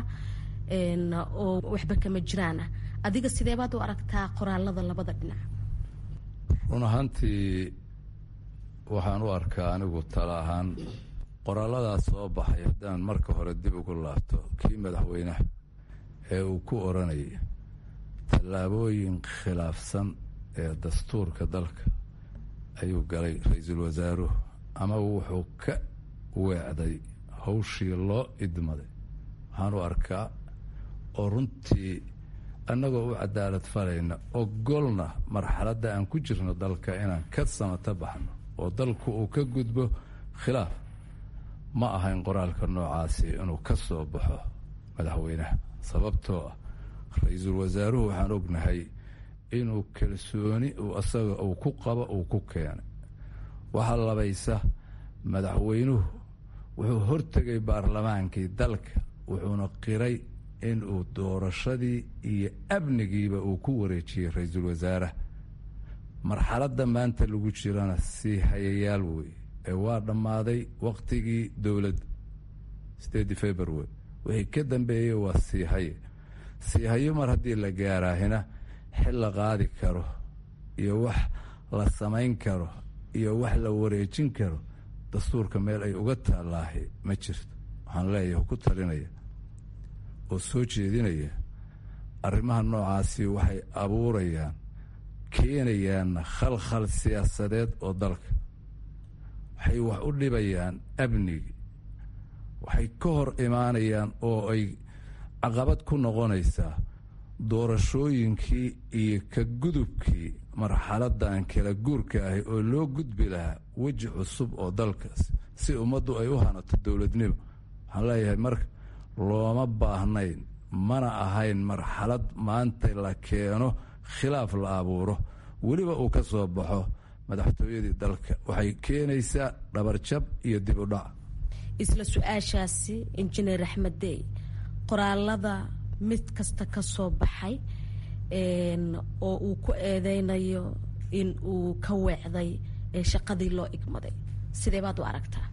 oo waxba kama jiraan ah. adiga sidee baad u aragtaa qoraalada labada dhinac? run ahaantii waxaan u arkaa anigu tala ahaan qoraaladaas soo baxay haddaan marka hore dib ugu laabto kii madaxweynaha ee uu ku oranayay tallaabooyin khilaafsan ee dastuurka dalka ayuu galay ra-iisul wasaaruhu, ama wuxuu ka weecday hawshii loo idmaday. waxaan u arkaa oo runtii annagoo u cadaalad falayna ogolna marxaladda aan ku jirno dalka inaan ka samata baxno oo dalku uu ka gudbo khilaaf, ma ahayn qoraalka noocaasi inuu ka soo baxo madaxweynaha. sababtoo ah ra-iisul wasaaruhu waxaan ognahay inuu kalsooni asaga uu ku qabo uu ku keenay. waxaa labaysa madaxweynuhu wuxuu hortegay baarlamaankii dalka wuxuuna qiray inuu doorashadii iyo amnigiiba uu ku wareejiyey ra-iisul wasaaraha. marxaladda maanta lagu jirana sii hayayaal wey ee waa dhammaaday waqtigii dowladda 8 february wixii ka dambeeyey waa sii hayo mar haddii la gaaraahina xil la qaadi karo iyo wax la samayn karo iyo wax la wareejin karo dastuurka meel ay uga taallaahi ma jirto. waxaan leeyahay ku talinaya oo soo jeedinaya arrimaha noocaasi waxay abuurayaan keenayaanna khalkhal siyaasadeed oo dalka, waxay wax u dhibayaan amnigi, waxay ka hor imaanayaan oo ay caqabad ku noqonaysaa doorashooyinkii iyo ka gudubkii marxaladan kala guurka ahi oo loo gudbi lahaa weji cusub oo dalkaas si ummaddu ay u hanato dowladnimo. waxaan leeyahay marka looma baahnayn mana ahayn marxalad maanta la keeno khilaaf la abuuro weliba uu ka soo baxo madaxtooyadii dalka. waxay keenaysaa dhabarjab iyo dib u dhac. isla su-aashaasi injineer axmed dey, qoraalada mid kasta ka soo baxay oo uu ku eedeynayo in uu ka weecday shaqadii loo igmaday, sidee baad u aragtaa?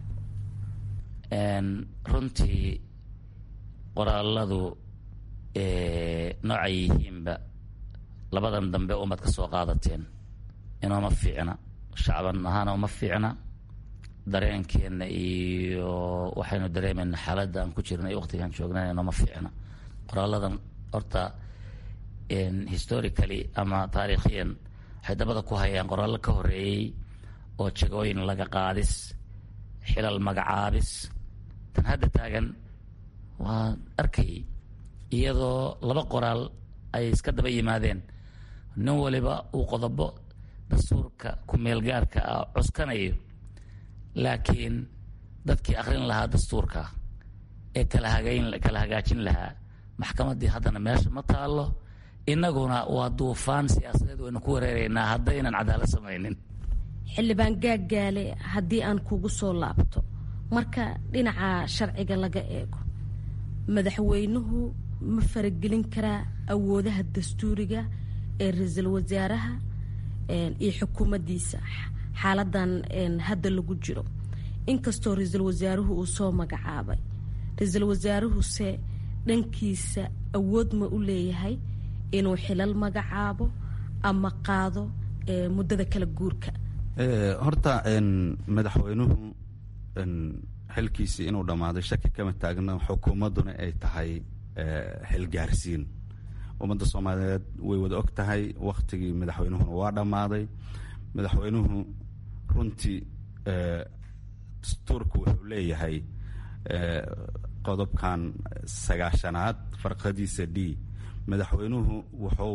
runtii qoraaladu noocay yihiinba labadan dambe umad ka soo qaadateen inooma fiicna, shacban ahaana uma fiicna, dareenkeenna iyo waxaynu dareemayna xaaladda aan ku jirna iyo waqtigaan joognana inooma fiicna. qoraaladan horta historically ama taariikhiyan waxay dabada ku hayaan qoraallo ka horeeyey oo jagooyin laga qaadis, xilal magacaabis. tan hadda taagan waa arkay iyadoo laba qoraal ay iska daba yimaadeen, nin waliba uu qodobo dastuurka ku-meelgaarka ah cuskanayo, laakiin dadkii akhrin lahaa dastuurka ee kala hagaajin lahaa maxkamaddii haddana meesha ma taallo. innaguna waa duufaan siyaasadeed waynu ku wareeraynaa haddaynan cadaalad samaynin. xildhibaan gaaggaale, haddii aan kugu soo laabto, marka dhinaca sharciga laga eego, madaxweynuhu ma faragelin karaa awoodaha dastuuriga ee ra-iisul wasaaraha iyo xukuumaddiisa xaaladan hadda lagu jiro? inkastoo ra-iisul wasaaruhu uu soo magacaabay, ra-iisul wasaaruhuse dhankiisa awood ma u leeyahay inuu xilal magacaabo ama qaado muddada kala guurka? horta madaxweynuhu xilkiisii inuu dhammaaday shaki kama taagna, xukuumadduna ay tahay xilgaarsiin. ummadda soomaaliyeed way wada og tahay waktigii madaxweynuhuna waa dhammaaday. madaxweynuhu runtii dastuurku wuxuu leeyahay qodobkan 9aad farqadiisa d, madaxweynuhu wuxuu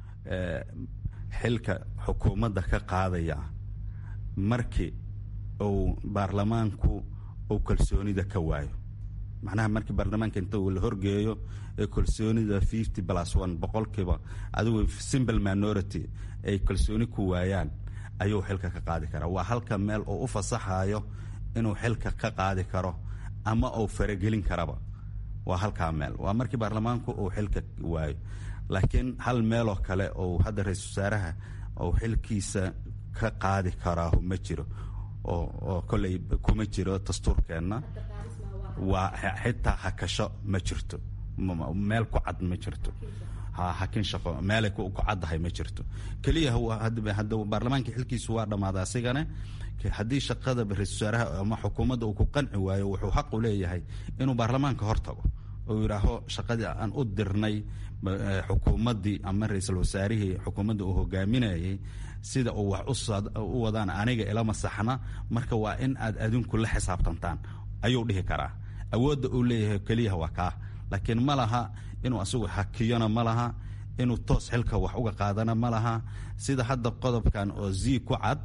xilka xukuumadda ka qaadayaa markii uu baarlamaanku uu kalsoonida ka waayo. macnaha markii baarlamaanka inta uu la horgeeyo ee kalsoonida 50+1 boqolkiiba adigu simple minority ay kalsooni ku waayaan ayuu xilka ka qaadi karaa. waa halka meel oo u fasaxayo inuu xilka ka qaadi karo ama uu faragelin karaba, waa halkaa meel. waa markii baarlamaanku uu xilka waayo. laakiin hal meeloo kale oo hadda ra-iisul wasaaraha uu xilkiisa ka qaadi karaahu ma jiro oo kolley kuma jiro dastuurkeenna. waa xitaa hakasho ma jirto, meel ku cad ma jirto, hakin shaqo meelay ku caddahay ma jirto. keliya hadda baarlamaanka xilkiisu waa dhammaaday asigana. haddii shaqada ra-iisul wasaaraha ama xukuumadda uu ku qanci waayo, wuxuu xaq u leeyahay inuu baarlamaanka hortago oo yidhaaho shaqadii aan u dirnay xukuumaddii ama ra-iisul wasaarihii xukuumadda uu hogaaminayay sida uu wax u wadaan aniga ilama saxna, marka waa in aad adinku la xisaabtantaan ayuu dhihi karaa. awoodda uu leeyahay keliyaha waa kaa, laakiin ma laha inuu asagu hakiyona ma laha, inuu toos xilka wax uga qaadana ma laha. sida hadda qodobkan oo ku cad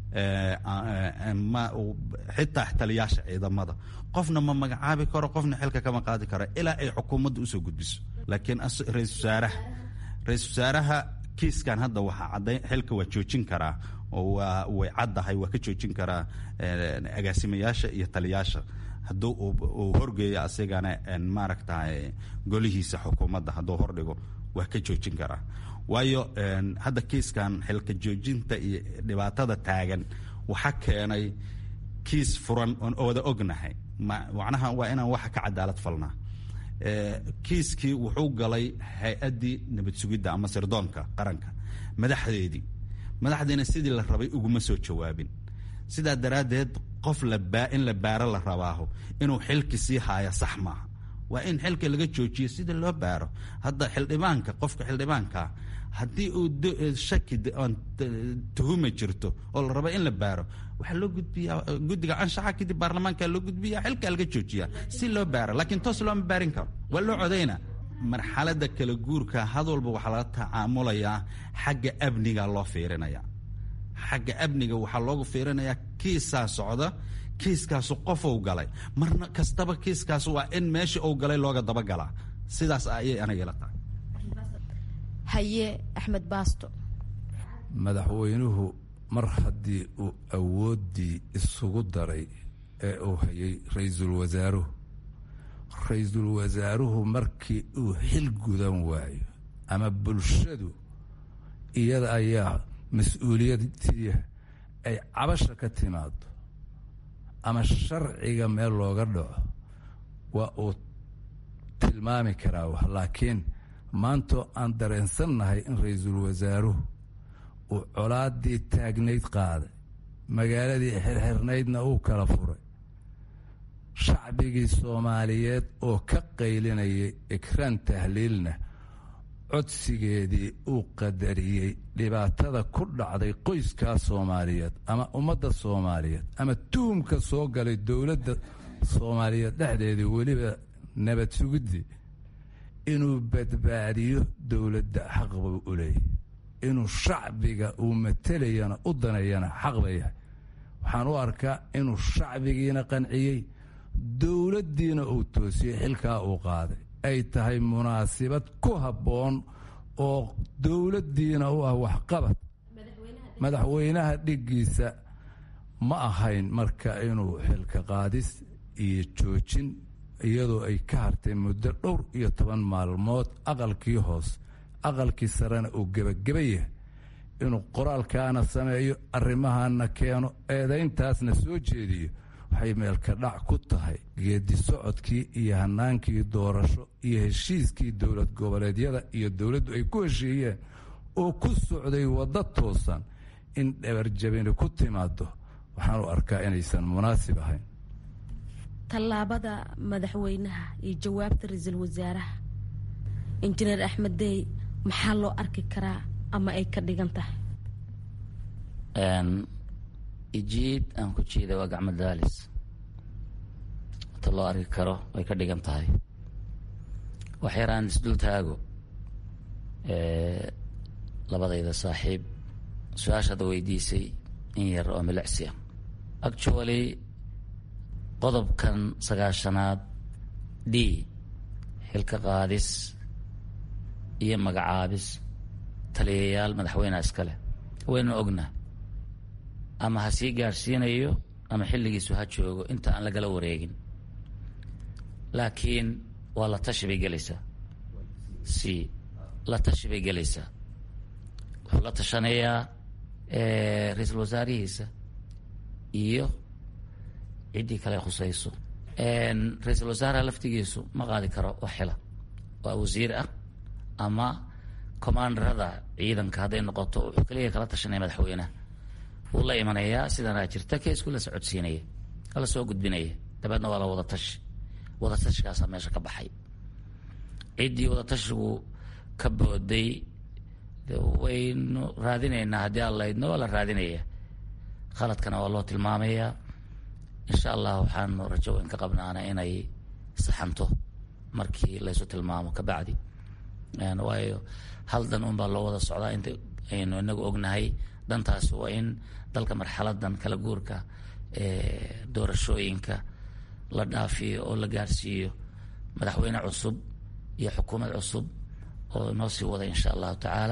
xitaa taliyaasha ciidamada qofna ma magacaabi karo, qofna xilka kama qaadi karo ilaa ay xukuumadda usoo gudbiso. laakiin ra-iisul wasaaraha kiiskan hadda waxaa caddayn xilka waa joojin karaa oo way caddahay, waa ka joojin karaa agaasimayaasha iyo taliyaasha hadduu uu horgeeyo asigana maaragtay golihiisa xukuumadda hadduu hordhigo waa ka joojin karaa. waayo hadda kiiskan xilka joojinta iyo dhibaatada taagan waxa keenay kiis furan oon wada ognahay, macnaha waa inaan waxa ka cadaalad falnaa. kiiskii wuxuu galay hay-addii nabad sugidda ama sirdoonka qaranka madaxdiina sidii la rabay uguma soo jawaabin. sidaa daraaddeed qof in la baaro la rabaaho inuu xilki sii haayo sax maaha, waa in xilka laga joojiyo sida loo baaro. hadda qofka xildhibaanka haddii uu shaki tuhuma jirto oo la rabo in la baaro, waxaa loo gudbiyaa guddiga anshaxa, kadib baarlamaanka loo gudbiya, xilkaa laga joojiya si loo baaro. laakiin toos looma baarin karo, waa loo codayna. marxalada kala guurka had walba waxaa laga tacaamulayaa xagga amniga loo fiirinaya. xagga amniga waxaa loogu fiirinayaa kiisaa socda, kiiskaasu qofou galay, marna kastaba kiiskaas waa in meesha uu galay looga dabagalaa. sidaas ayay aniga ila tahay. haye Axmed Baasto. madaxweynuhu mar haddii uu awooddii isugu daray ee uu hayay ra-iisul wasaaruhu markii uu xil gudan waayo ama bulshadu iyada ayaa mas-uuliyadtii ay cabasha ka timaado ama sharciga meel looga dhaco waa uu tilmaami karaa wax. laakiin maantoo aan dareensannahay in ra-iisul wasaaruhu uu colaaddii taagnayd qaaday, magaaladii xirxirnaydna uu kala furay, shacbigii soomaaliyeed oo ka qaylinayay ikraan tahliilna codsigeedii uu qadariyey, dhibaatada ku dhacday qoyskaa soomaaliyeed ama ummadda soomaaliyeed ama tuhumka soo galay dowladda soomaaliyeed dhexdeedii, weliba nabad sugidii, inuu badbaadiyo dowladda xaq buu u leeyahy, inuu shacbiga uu matelayana u danayana xaq ba yahay. waxaan u arkaa inuu shacbigiina qanciyey, dowladdiina uu toosiyey, xilkaa uu qaaday ay tahay munaasibad ku habboon oo dowladdiina u ah waxqabad. madaxweynaha dhiggiisa ma ahayn marka inuu xilka qaadis iyo joojin, iyadoo ay ka hartay muddo 12 maalmood aqalkii hoose, aqalkii sarena uu gebageba yahay, inuu qoraalkaana sameeyo, arrimahana keeno, eedayntaasna soo jeediyo, waxay meelka dhac ku tahay geedi socodkii iyo hanaankii doorasho iyo heshiiskii dowlad goboleedyada iyo dowladdu ay ku heshiiyeen oo ku socday waddo toosan. in dhabarjabini ku timaado waxaan u arkaa inaysan munaasib ahayn. tallaabada madaxweynaha iyo jawaabta ra-iisul wasaaraha injineer Axmed Dey maxaa loo arki karaa ama ay ka dhigan tahay? ijiid aan ku jiida waa gacmo daalis. ta loo arki karo way ka dhigan tahay. wax yaraan isdul taago labadayda saaxiib su-aashaada weydiisay in yar oo milicsi ah. actually qodobkan 9aad d xilka qaadis iyo magacaabis taliyayaal madaxweyneha iskale waynu ognaa, ama ha sii gaadhsiinayo ama xilligiisu ha joogo inta aan lagala wareegin. laakiin waa la tashi bay gelaysaa, la tashi bay gelaysaa. wuxuu la tashanayaa ra-iisul wasaarihiisa iyo ciddii kale khusayso. ra-iisul wasaaraha laftigiisu ma qaadi karo wax xila, waa wasiir ah ama commandarada ciidanka hadday noqoto, wuxuu keliya kala tashanaya madaxweynaha. wuu la imanayaa sidanaa jirta, keesku la socodsiinaya, kala soo gudbinaya, dabeedna waa la wadatashigaasa meesha ka baxay. ciddii wadatashigu ka booday waynu raadinaynaa, haddii aan laydno waa la raadinaya, khaladkana waa loo tilmaamayaa. insha allah waxaanu rajo weyn ka qabnaana inay saxanto markii laysu tilmaamo kabacdi. waayo hal dan un baa loo wada socdaa inta aynu inagu ognahay. dantaasi waa in dalka marxaladan kala guurka doorashooyinka la dhaafiyo oo la gaarsiiyo madaxweyne cusub iyo xukuumad cusub oo noo sii wada insha allahu tacaala.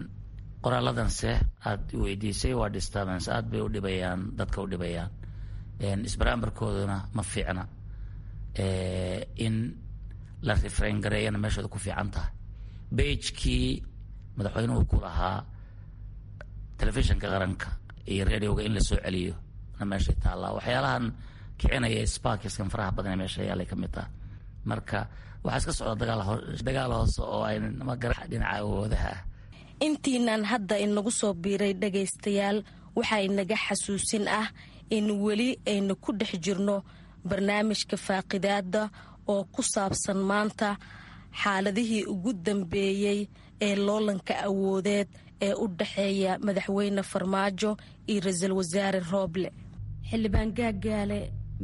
qoraaladanse aad weydiisay waa disturbance, aad bay udhibayaan, dadka udhibayaan. isbaraambarkooduna ma fiicna, in la refrain gareeyana meeshooda ku fiican tahay. beijkii madaxweynuhu ku lahaa telefishinka qaranka iyo radioga in la soo celiyo na meeshay taallaa. waxyaalahan kicinaya sparkiskan faraha badan ee meesha yaalay ka mid taha. marka waxaa iska socda dagaal hoose oo ay magara dhinaca awoodaha ah. intiinan hadda inagu soo biiray dhagaystayaal, waxaa inaga xasuusin ah in weli aynu ku dhex jirno barnaamijka faaqidaada oo ku saabsan maanta xaaladihii ugu dambeeyey ee loolanka awoodeed ee u dhexeeya madaxweyne farmaajo iyo ra-iisul wasaare rooble. xildhibaan gaagaale,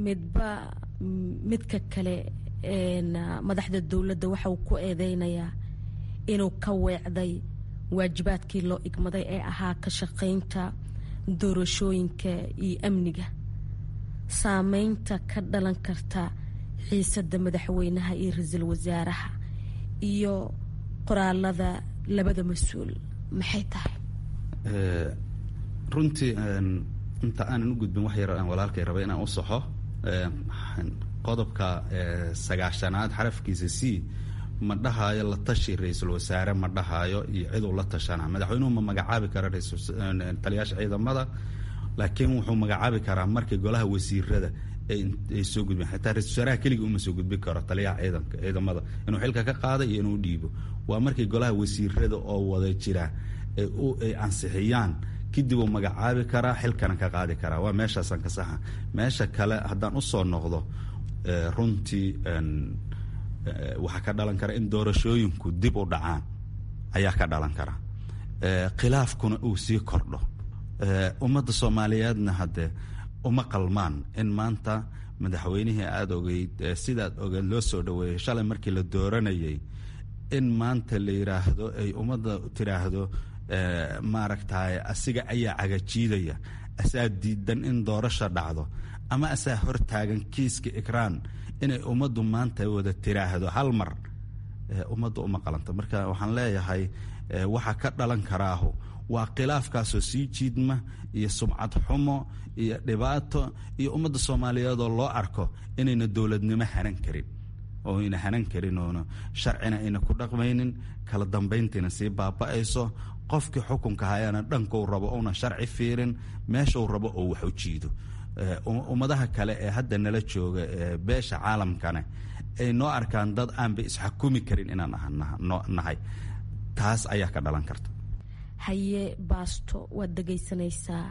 midka kale madaxda dowladda waxa uu ku eedeynayaa inuu ka weecday waajibaadkii loo igmaday ee ahaa ka shaqaynta doorashooyinka iyo amniga. saameynta ka dhalan karta xiisada madaxweynaha iyo ra-iisul wasaaraha iyo qoraalada labada mas-uul maxay tahay? runtii inta aanan u gudbin wax yar aan walaalkay rabay inaan u saxo. qodobka 9aad xarafkiisa c ma dhahaayo la tashi ra-iisul wasaare, ma dhahaayo iyo ciduu la tashana. madaxweynuhu ma magacaabi kara taliyaasha ciidamada, laakiin wuxuu magacaabi karaa markii golaha wasiirada ay soo gudbeen. xitaa ra-isul wasaaraha keligii uma soo gudbin karo taliyaha ciidamada inuu xilka ka qaaday iyo inuu dhiibo. waa markii golaha wasiirada oo wada jira ay ansixiyaan kadib uu magacaabi karaa, xilkana ka qaadi karaa. waa meeshaasaan ka saxa. meesha kale haddaan usoo noqdo, runtii waxaa ka dhalan kara in doorashooyinku dib u dhacaan ayaa ka dhalan kara, khilaafkuna uu sii kordho. ummadda soomaaliyeedna haddee uma qalmaan in maanta madaxweynihii aada ogeyd sidaad ogeed loo soo dhaweeyey shalay markii la dooranayay, in maanta la yidhaahdo ay ummadda tiraahdo maaragtay asiga ayaa cagajiidaya, asaa diidan in doorasha dhacdo, ama asaa hortaagan kiiska ikraan, inay ummaddu maanta wada tiraahdo hal mar. ummadda uma qalanta. marka waxaan leeyahay waxa ka dhalan karaahu waa khilaafkaasoo sii jiidma iyo sumcad xumo iyo dhibaato iyo ummadda soomaaliyeed oo loo arko inayna dowladnimo hanan karin, oo ayna hanan karin, oona sharcina ayna ku dhaqmaynin, kala dambayntiina sii baaba'ayso. qofkii xukunka hayana dhankuu rabo una sharci fiirin, meeshuu rabo oo wax u jiido. ummadaha kale ee hadda nala jooga beesha caalamkane ay noo arkaan dad aanba isxakumi karin inaan nahay. taas ayaa ka dhalan karta. haye baasto, waad dhegaysanaysaa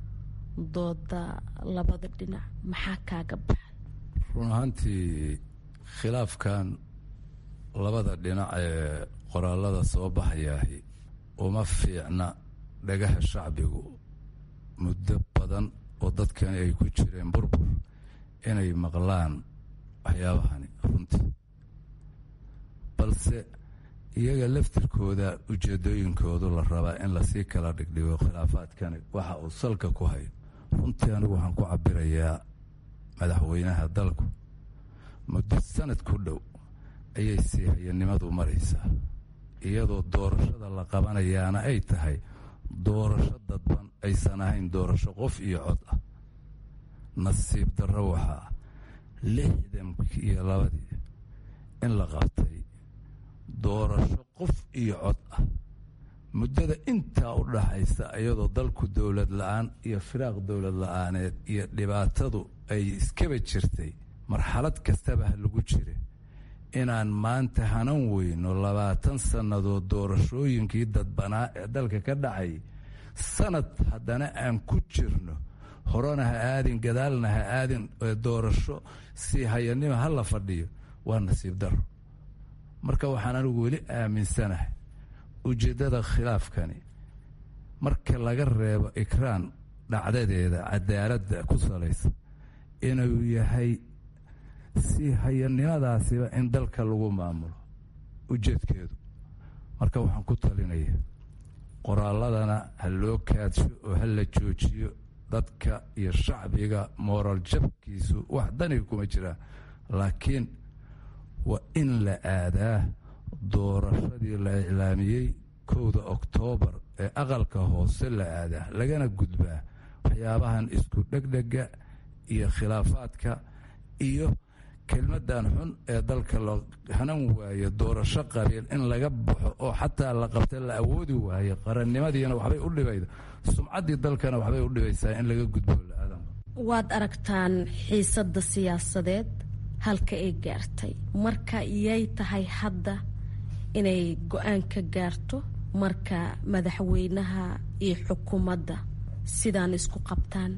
dooda labada dhinac, maxaa kaaga baxay? run ahaantii khilaafkan labada dhinac ee qoraalada soo baxayaahi uma fiicna dhagaha shacbigu. muddo badan oo dadkani ay ku jireen burbur inay maqlaan waxyaabahani runtii, balse iyaga laftirkooda ujeedooyinkoodu la rabaa in lasii kala dhigdhigo khilaafaadkani waxa uu salka ku hayo. runtii anigu waxaan ku cabirayaa madaxweynaha dalku muddo sanad ku dhow ayay sii hayanimadu maraysaa, iyadoo doorashada la qabanayaana ay tahay doorasho dadban, aysan ahayn doorasho qof iyo cod ah. nasiib darro waxaa 62 in la qabtay doorasho qof iyo cod ah. muddada intaa u dhaxaysa iyadoo dalku dowlad la-aan iyo firaaq dowlad la-aaneed iyo dhibaatadu ay iskaba jirtay, marxalad kastaba ha lagu jire, inaan maanta hanan weyno 20 sannadood doorashooyinkii dadbanaa ee dalka ka dhacay, sanad haddana aan ku jirno, horena ha aadin gadaalna ha aadin, doorasho si hayanimo ha la fadhiyo, waa nasiib daro. marka waxaan anigu weli aaminsanahay ujeeddada khilaafkani marka laga reebo ikraan dhacdadeeda cadaaladda ku salaysa inuu yahay si hayanimadaasiba in dalka lagu maamulo ujeedkeedu. marka waxaan ku talinaya qoraaladana ha loo kaadsho oo ha la joojiyo. dadka iyo shacbiga mooral jabkiisu wax dani kuma jiraan, laakiin waa in la aadaa doorashadii la iclaamiyey 1 Oktoobar ee aqalka hoose la aadaa, lagana gudbaa waxyaabahan isku dhegdhega iyo khilaafaadka iyo kelmadan xun ee dalka loo hanan waayo doorasho qabiil in laga baxo oo xataa la qabta la awoodi waayo qarannimadiina waxbay u dhibayda sumcaddii dalkana waxbay u dhibaysaa in laga gudbo la-aadan. waad aragtaan xiisadda siyaasadeed halka ay gaartay marka iyay tahay hadda inay go-aan ka gaarto marka madaxweynaha iyo xukuumadda sidaan isku qabtaan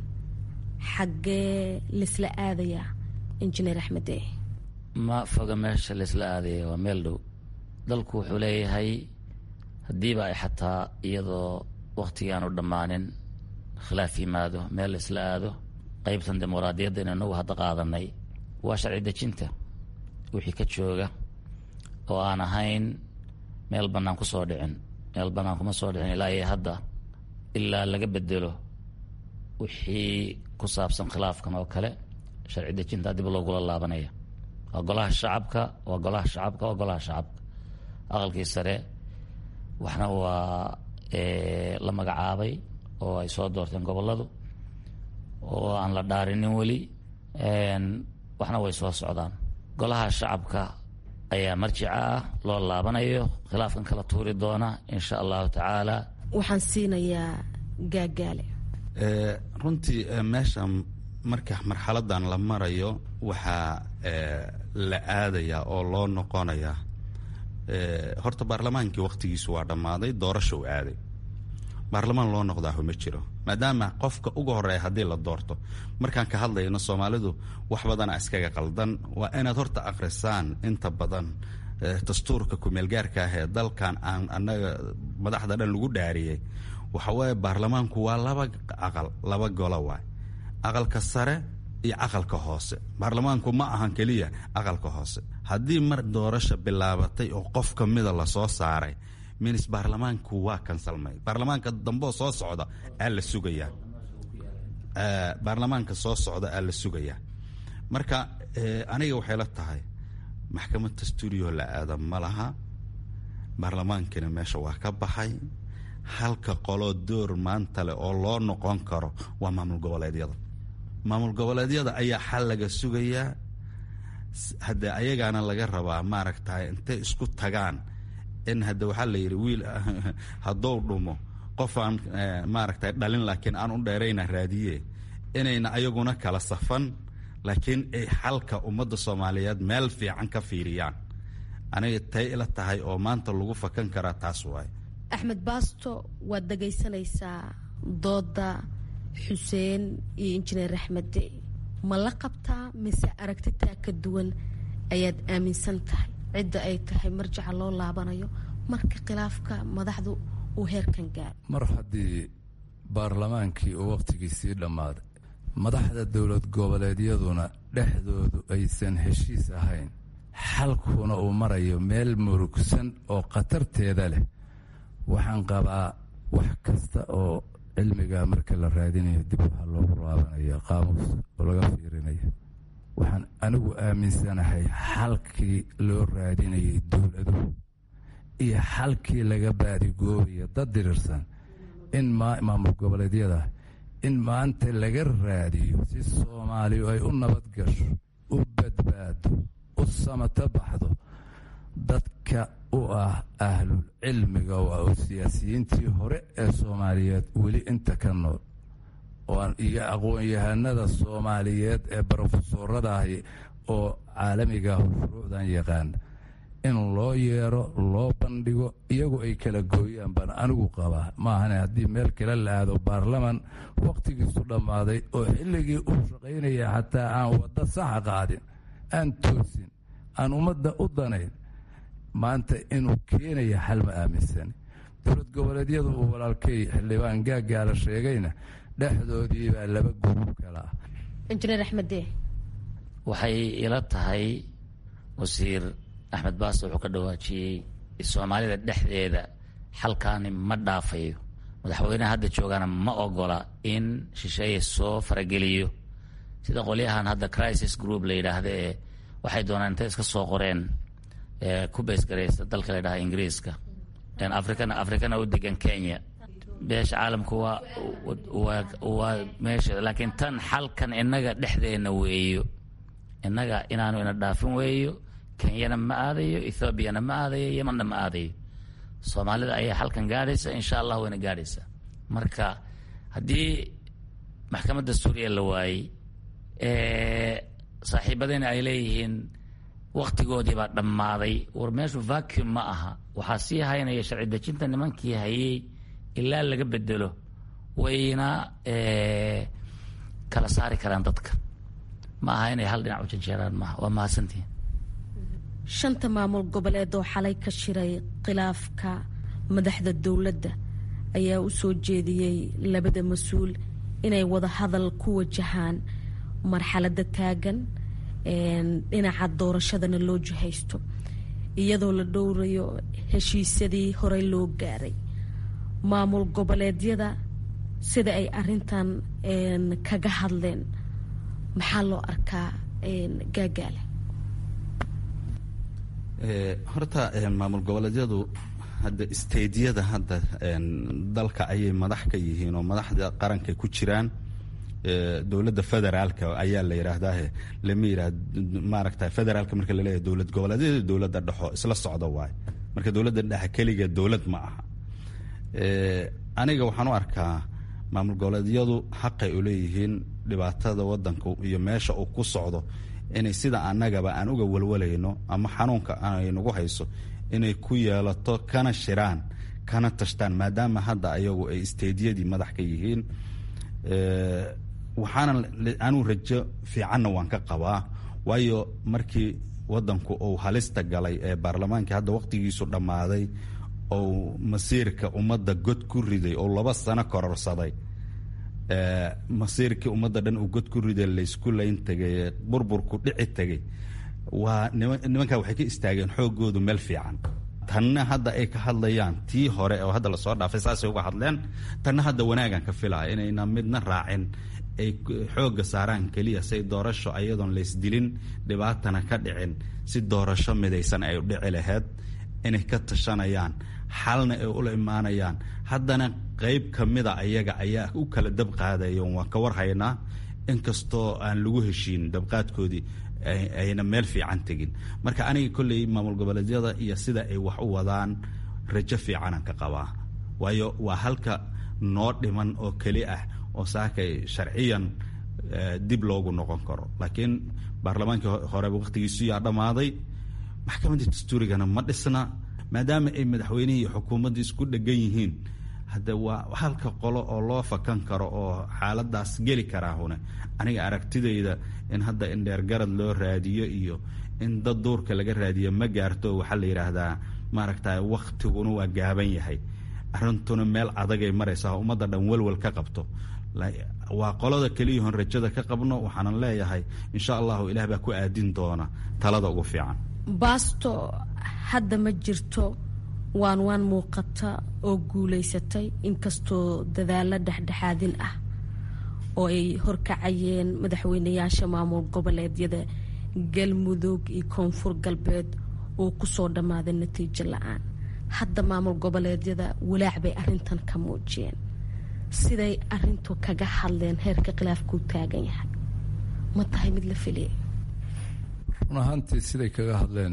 xaggee laisla aadayaa injineer axmed ma foga meesha laisla aadaya waa meel dhow. dalku wuxuu leeyahay haddiiba ay xataa iyadoo waktigii aanu dhammaanin khilaaf yimaado meel laisla aado qaybtan dimuqraadiyadda in inagu hadda qaadanay waa sharci dejinta wixii ka jooga oo aan ahayn meel bannaan ku soo dhicin. meel bannaan kuma soo dhicin ilaa iyo hadda ilaa laga bedelo wixii ku saabsan khilaafkan oo kale sharci dejinta dib loogula laabanaya. waa golaha shacabka waa golaha shacabka waa golaha shacabka. aqalkii sare waxna waa la magacaabay oo ay soo doorteen gobolladu oo aan la dhaarinin weli, waxna way soo socdaan. golaha shacabka ayaa marjica ah loo laabanayo, khilaafkan kala tuuri doona insha allahu tacaala. waxaan siinayaa gaagaale. runtii meesha marka marxaladan la marayo waxaa la aadayaa oo loo noqonayaa horta baarlamaankii wakhtigiisu waa dhammaaday, doorasho u aaday. baarlamaan loo noqdaahu ma jiro, maadaama qofka ugu horeeya haddii la doorto. markaan ka hadlayno soomaalidu wax badana iskaga qaldan, waa inaad horta akhrisaan inta badan dastuurka kumeelgaarka ah ee dalkan aan annaga madaxda dhan lagu dhaariyey. waxa waaye baarlamaanku waa laba golo waay, aqalka sare iyo aqalka hoose. baarlamaanku ma ahan keliya aqalka hoose. haddii mar doorasha bilaabatay oo qof ka mida lasoo saaray minis baarlamaanku waa kansalmay. baarlamaanka dambeo soo socda aa la sugayaa, baarlamaanka soo socda aa la sugayaa. marka aniga waxay la tahay maxkamad dastuuriyo la aada ma laha, baarlamaankina meesha waa ka baxay. halka qoloo door maanta leh oo loo noqon karo waa maamul goboleedyada. maamul goboleedyada ayaa xal laga sugayaa. haddee ayagaana laga rabaa maaragtay intay isku tagaan in hadda waxaa la yidhi wiil haddou dhumo qof aan maaragtay dhalin laakiin aan u dheerayna raadiye inayna ayaguna kala safan, laakiin ay xalka ummadda soomaaliyeed meel fiican ka fiiriyaan. aniga tay ila tahay oo maanta lagu fakan karaa taas waaye. axmed baasto waad dhagaysanaysaa dooda xuseen iyo injineer axmede, ma la qabtaa mise aragtitaa ka duwan ayaad aaminsan tahay cidda ay tahay marjaca loo laabanayo marka khilaafka madaxdu uu heerkan gaaro? mar haddii baarlamaankii uu wakhtigiisii dhammaaday, madaxda dowlad goboleedyaduna dhexdoodu aysan heshiis ahayn, xalkuna uu marayo meel murugsan oo khatarteeda leh, waxaan qabaa wax kasta oo cilmiga marka la raadinayo dib waxaa loogu laabanaya qaamuus oo laga fiirinaya. waxaan anigu aaminsanahay xalkii loo raadinayay dowladuhu iyo xalkii laga baadigoobayo dad dirirsan in maamul goboleedyada in maanta laga raadiyo si soomaaliyu ay u nabad gasho, u badbaado, u samato baxdo. dadka u ah ahlul cilmiga oo siyaasiyiintii hore ee soomaaliyeed weli inta ka nool iyo aqoon-yahanada soomaaliyeed ee brofesorada ahi oo caalamiga shuruucdan yaqaana in loo yeero, loo bandhigo, iyagu ay kala gooyaan baan anigu qabaa. maahane haddii meel kale la aado baarlaman wakhtigiisu dhammaaday oo xilligii uu shaqaynaya xataa aan waddo saxa qaadin, aan toosin, aan ummadda u danayn, maanta inuu keenaya xal ma aaminsani. dowlad goboleedyadu uu walaalkay xildhibaan gaagaala sheegayna dhexdoodii baa laba gurub kala ah. injineer axmede, waxay ila tahay wasiir axmed baasto wuxuu ka dhawaajiyey soomaalida dhexdeeda xalkaani ma dhaafayo. madaxweynaha hadda joogaana ma ogola in shisheeye soo farageliyo sida qolyahan hadda crisis group la yidhaahda ee waxay doonaan intay iska soo qoreen ku baysgaraysta dalka la ydhaha ingiriiska afrikana u degan kenya beesha caalamku waa meesha, laakiin tan xalkan innaga dhexdeena weeyo. innaga inaanu ina dhaafin weeyo. kenyana ma aadayo, ethoobiana ma aadayo, yemanna ma aadayo. soomaalida ayaa halkan gaadhaysa, insha allah wayna gaadhaysaa. marka haddii maxkamadda suuriya la waayey, saaxiibadayna ay leeyihiin wakhtigoodii baa dhammaaday, war meeshu vacuum ma aha, waxaa sii haynaya sharci dejinta nimankii hayey ilaa laga bedelo, wayna kala saari karaan dadka. ma aha inay hal dhinac u janjeeraan, maaha. waa mahadsantihiin. 5 maamul goboleed oo xalay ka shiray khilaafka madaxda dowladda ayaa u soo jeediyey labada mas-uul inay wada hadal ku wajahaan marxaladda taagan, dhinaca doorashadana loo jihaysto, iyadoo la dhowrayo heshiisyadii horey loo gaaray. maamul goboleedyada sida ay arintan kaga hadleen maxaa loo arkaa gaagaale? horta maamul goboleedyadu hadda isteediyada hadda dalka ayay madax ka yihiin oo madaxda qaranka ku jiraan. dowladda federaalka ayaa la yidhaahdaa, lama yidhah maaragta federaalka marka la leeyahay dowlad goboleedyada dowladda dhexo isla socda waaye. marka dowladda dhexe keliga dowlad ma aha. aniga waxaan u arkaa maamul goboleedyadu xaqay u leeyihiin dhibaatada wadanka iyo meesha uu ku socdo, inay sida annagaba aan uga walwalayno ama xanuunka ay nagu hayso inay ku yeelato, kana shiraan, kana tashtaan, maadaama hadda ayagu ay isteediyadii madax ka yihiin. waxaana anuu rajo fiicanna waan ka qabaa, waayo markii wadanku uu halista galay ee baarlamaankii hadda waqtigiisu dhammaaday ou masiirka ummadda god ku riday oo 2 sano kororsaday, masiirkii ummadda dhan uu god ku riday, laysku layn tegay, burburku dhici tegay, waa nimankaa waxay ka istaageen xooggoodu meel fiican. tanna hadda ay ka hadlayaan tii hore oo hadda lasoo dhaafay saasay uga hadleen. tanna hadda wanaagan ka filaya inayna midna raacin, ay xoogga saaraan keliya say doorasho ayadoon laysdilin, dhibaatana ka dhicin, si doorasho midaysan ay u dhici lahayd, inay ka tashanayaan, xalna ay ula imaanayaan. haddana qayb ka mida ayaga ayaa u kala dab qaadaya, waan ka warhaynaa, inkastoo aan lagu heshiin dabqaadkoodii ayna meel fiican tegin. marka aniga kolley maamul goboleedyada iyo sida ay wax u wadaan rajo fiicanaan ka qabaa, waayo waa halka noo dhiman oo keli ah oo saakay sharciyan dib loogu noqon karo. laakiin baarlamaankii horeba waqtigiisu yaa dhammaaday, maxkamadda dastuurigana ma dhisna, maadaama ay madaxweynihii iyo xukuumadda isku dhegan yihiin. hadda waa halka qolo oo loo fakan karo oo xaaladaas geli karaa hune. aniga aragtidayda in hadda indheergarad loo raadiyo iyo in dad duurka laga raadiyo ma gaarto. waxaa la yidhaahdaa maaragta waktiguna waa gaaban yahay, arrintuna meel adagay maraysaa, ummadda dhan walwal ka qabto. waa qolada keliyahon rajada ka qabno. waxaanan leeyahay insha allahu ilaah baa ku aadin doona talada ugu fiican. baasto hadda ma jirto waan muuqata oo guulaysatay, inkastoo dadaalo dhexdhexaadin ah oo ay horkacayeen madaxweynayaasha maamul goboleedyada galmudug iyo koonfur galbeed oo kusoo dhammaaday natiijo la-aan. hadda maamul goboleedyada walaac bay arintan ka muujiyeen. siday arintu kaga hadleen heerka khilaafkuu taagan yahay, ma tahay mid la filiyay? run ahaantii siday kaga hadleen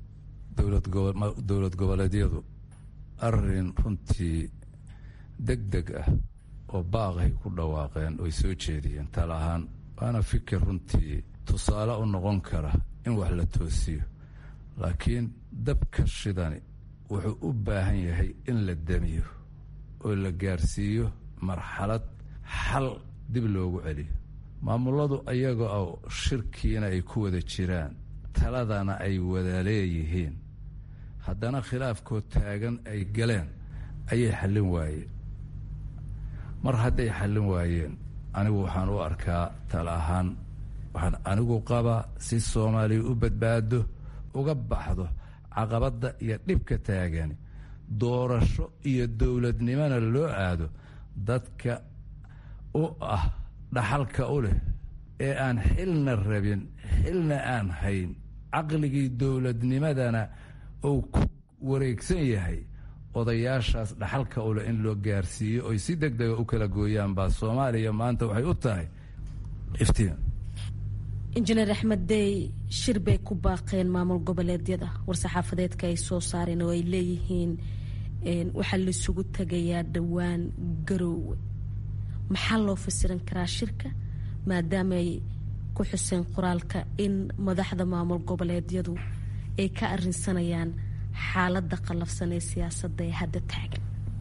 dowlad goboleedyadu arrin runtii deg deg ah oo baaqay ku dhawaaqeen oy soo jeediyeen tala ahaan, waana fikir runtii tusaale u noqon kara in wax la toosiyo. laakiin dabka shidani wuxuu u baahan yahay in la damiyo oo la gaarsiiyo marxalad xal dib loogu celiyo. maamuladu ayaga oo shirkiina ay ku wada jiraan, taladana ay wada leeyihiin, haddana khilaafkoo taagan ay galeen ayay xallin waayeen. mar hadday xallin waayeen, anigu waxaan u arkaa tala ahaan, waxaan anigu qabaa si soomaaliya u badbaado, uga baxdo caqabadda iyo dhibka taagan, doorasho iyo dowladnimona loo aado, dadka u ah dhaxalka u leh ee aan xilna rabin, xilna aan hayn, caqligii dowladnimadana uu ku wareegsan yahay odayaashaas dhaxalka ule in loo gaarsiiyo oy si deg dega u kala gooyaan baa soomaaliya maanta waxay u tahay iftiin. injineer axmed dey, shir bay ku baaqeen maamul goboleedyada war-saxaafadeedka ay soo saareen oo ay leeyihiin waxaa laisugu tegayaa dhowaan garoowe. maxaa loo fasiran karaa shirka maadaama ay ku xuseen qoraalka in madaxda maamul goboleedyadu ay ka arrinsanayaan xaaladda qallafsan ee siyaasadda ee hadda taagan?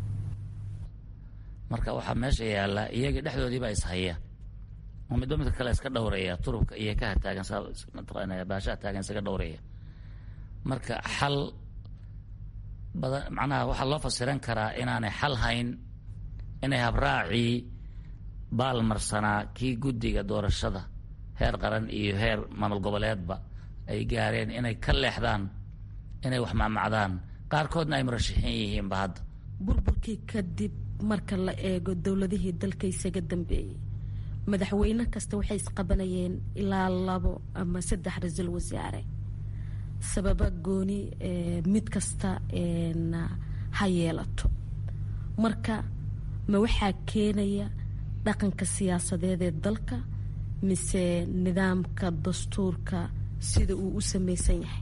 marka waxaa meesha yaalla iyaga dhexdoodiibaa ishaya oo midba midka kale iska dhowraya, turubka iyo kaha taagan mataqaanaa baashaha taagan isaga dhowraya. marka xal badan macnaha waxaa loo fasiran karaa inaanay xal hayn, inay habraacii baalmarsanaa kii guddiga doorashada heer qaran iyo heer maamul goboleedba ay gaareen inay ka leexdaan, inay wax maamacdaan, qaarkoodna ay murashaxiin yihiinba. hadda burburkii kadib marka la eego dowladihii dalka isaga dambeeyey, madaxweyne kasta waxay isqabanayeen ilaa 2 ama 3 ra-iisul wasaare, sababa gooni mid kasta ha yeelato. marka ma waxaa keenaya dhaqanka siyaasadeed ee dalka mise nidaamka dastuurka sida uu u samaysan yahay?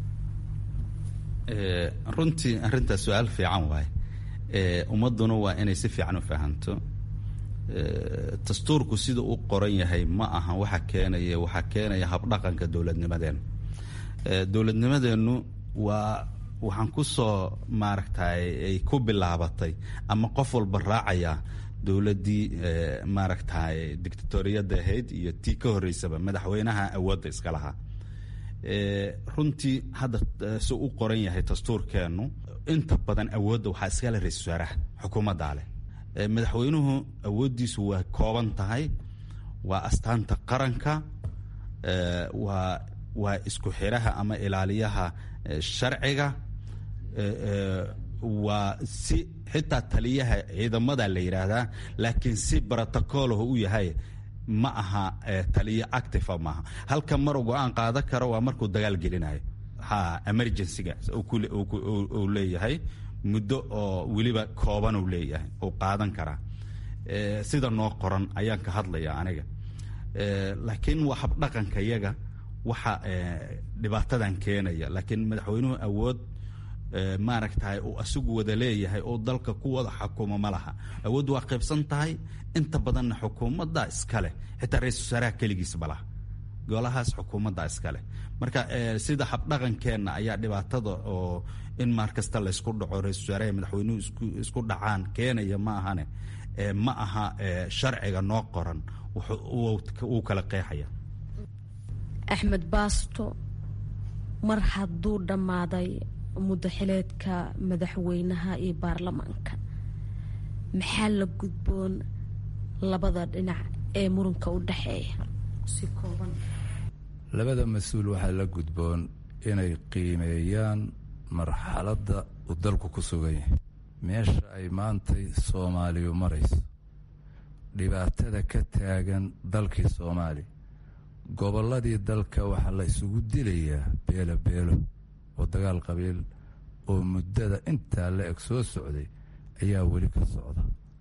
runtii arrintaas su-aal fiican waaye. ummadduna waa inay si fiican u fahanto. dastuurku sida uu qoran yahay ma aha waxaa keenaya habdhaqanka dowladnimadeena. dowladnimadeennu waxaan ku soo maaragtay ay ku bilaabatay ama qof walba raacaya dowladdii maaragtay dictatoriyadda ahayd iyo tii ka horreysaba madaxweynaha awoodda iska lahaa. runtii hadda si u qoran yahay dastuurkeennu inta badan awoodda waxaa iskale ra-iisul wasaaraha xukuumaddaa leh. madaxweynuhu awooddiisu waa kooban tahay, waa astaanta qaranka, waa isku xiraha ama ilaaliyaha sharciga, waa si xitaa taliyaha ciidamada la yidhaahdaa, laakiin si brotocolahu u yahay ma aha taliyo activa maaha. halka mar go-aan qaadan karo waa markuu dagaal gelinayo, emergencyga uu leeyahay muddo oo weliba kooban uu leeyahay uu qaadan karaa. sida noo qoran ayaan ka hadlaya aniga. laakiin waa habdhaqanka yaga waxa dhibaatadan keenaya. laakiin madaxweynuhu awood maaragtay uu asigu wada leeyahay oo dalka ku wada xukumo ma laha. awood waa qaybsan tahay, inta badanna xukuumadda iska leh, xitaa ra-iisul wasaaraha keligiis ma laha, golahaas xukuumadda iska leh. marka sida habdhaqankeenna ayaa dhibaatada oo in maar kasta laysku dhaco ra-iisul wasaaraha madaxweynuhu isku dhacaan keenaya ma ahane. ma aha sharciga noo qoran wuu kala qeexaya. axmed baasto, mar hadduu dhammaaday muddo xileedka madaxweynaha iyo baarlamaanka, maxaa la gudboon labada dhinac ee muranka u dhexeeya? si kooban. labada mas-uul waxaa la gudboon inay qiimeeyaan marxaladda uu dalku ku sugan yahay, meesha ay maantay soomaaliyu marayso, dhibaatada ka taagan dalkii soomaaliya. gobolladii dalka waxaa la isugu dilayaa beelo beelo oo dagaal qabiil oo muddada intaa la eg soo socday ayaa weli ka socda.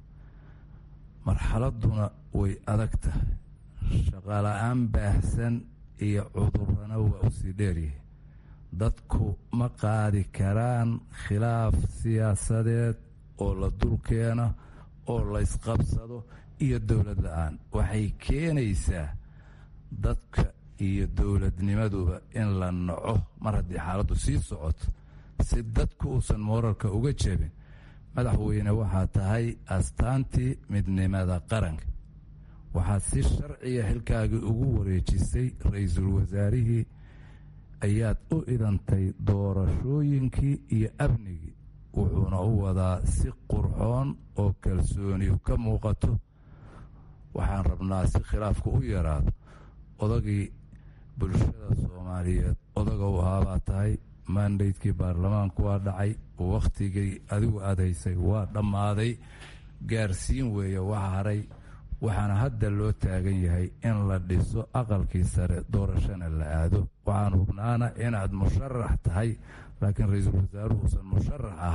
marxaladduna way adag tahay, shaqala-aan baahsan iyo cudurrana waa u sii dheeryahay. dadku ma qaadi karaan khilaaf siyaasadeed oo la dulkeena oo laysqabsado iyo dowlad la-aan. waxay keenaysaa dadka iyo dowladnimaduba in la naco mar haddii xaaladdu sii socoto. si dadku uusan moorarka uga jebin, madaxweyne waxaa tahay astaantii midnimada qaranka. waxaad si sharciya xilkaagii ugu wareejisay ra-iisul wasaarihii, ayaad u idantay doorashooyinkii iyo amnigii, wuxuuna u wadaa si qurxoon oo kalsooniyu ka muuqato. waxaan rabnaa si khilaafku u yaraado. odagii bulshada soomaaliyeed odaga u ahaabaa tahay, mandaydkii baarlamaanku waa dhacay, wakhtigii adigu adhaysay waa dhammaaday, gaarsiin weeye waxa haray. waxaana hadda loo taagan yahay in la dhiso aqalkii sare, doorashana la aado. waxaan hubnaana inaad musharax tahay, laakiin ra-iisul wasaaruhu uusan musharax ahayn.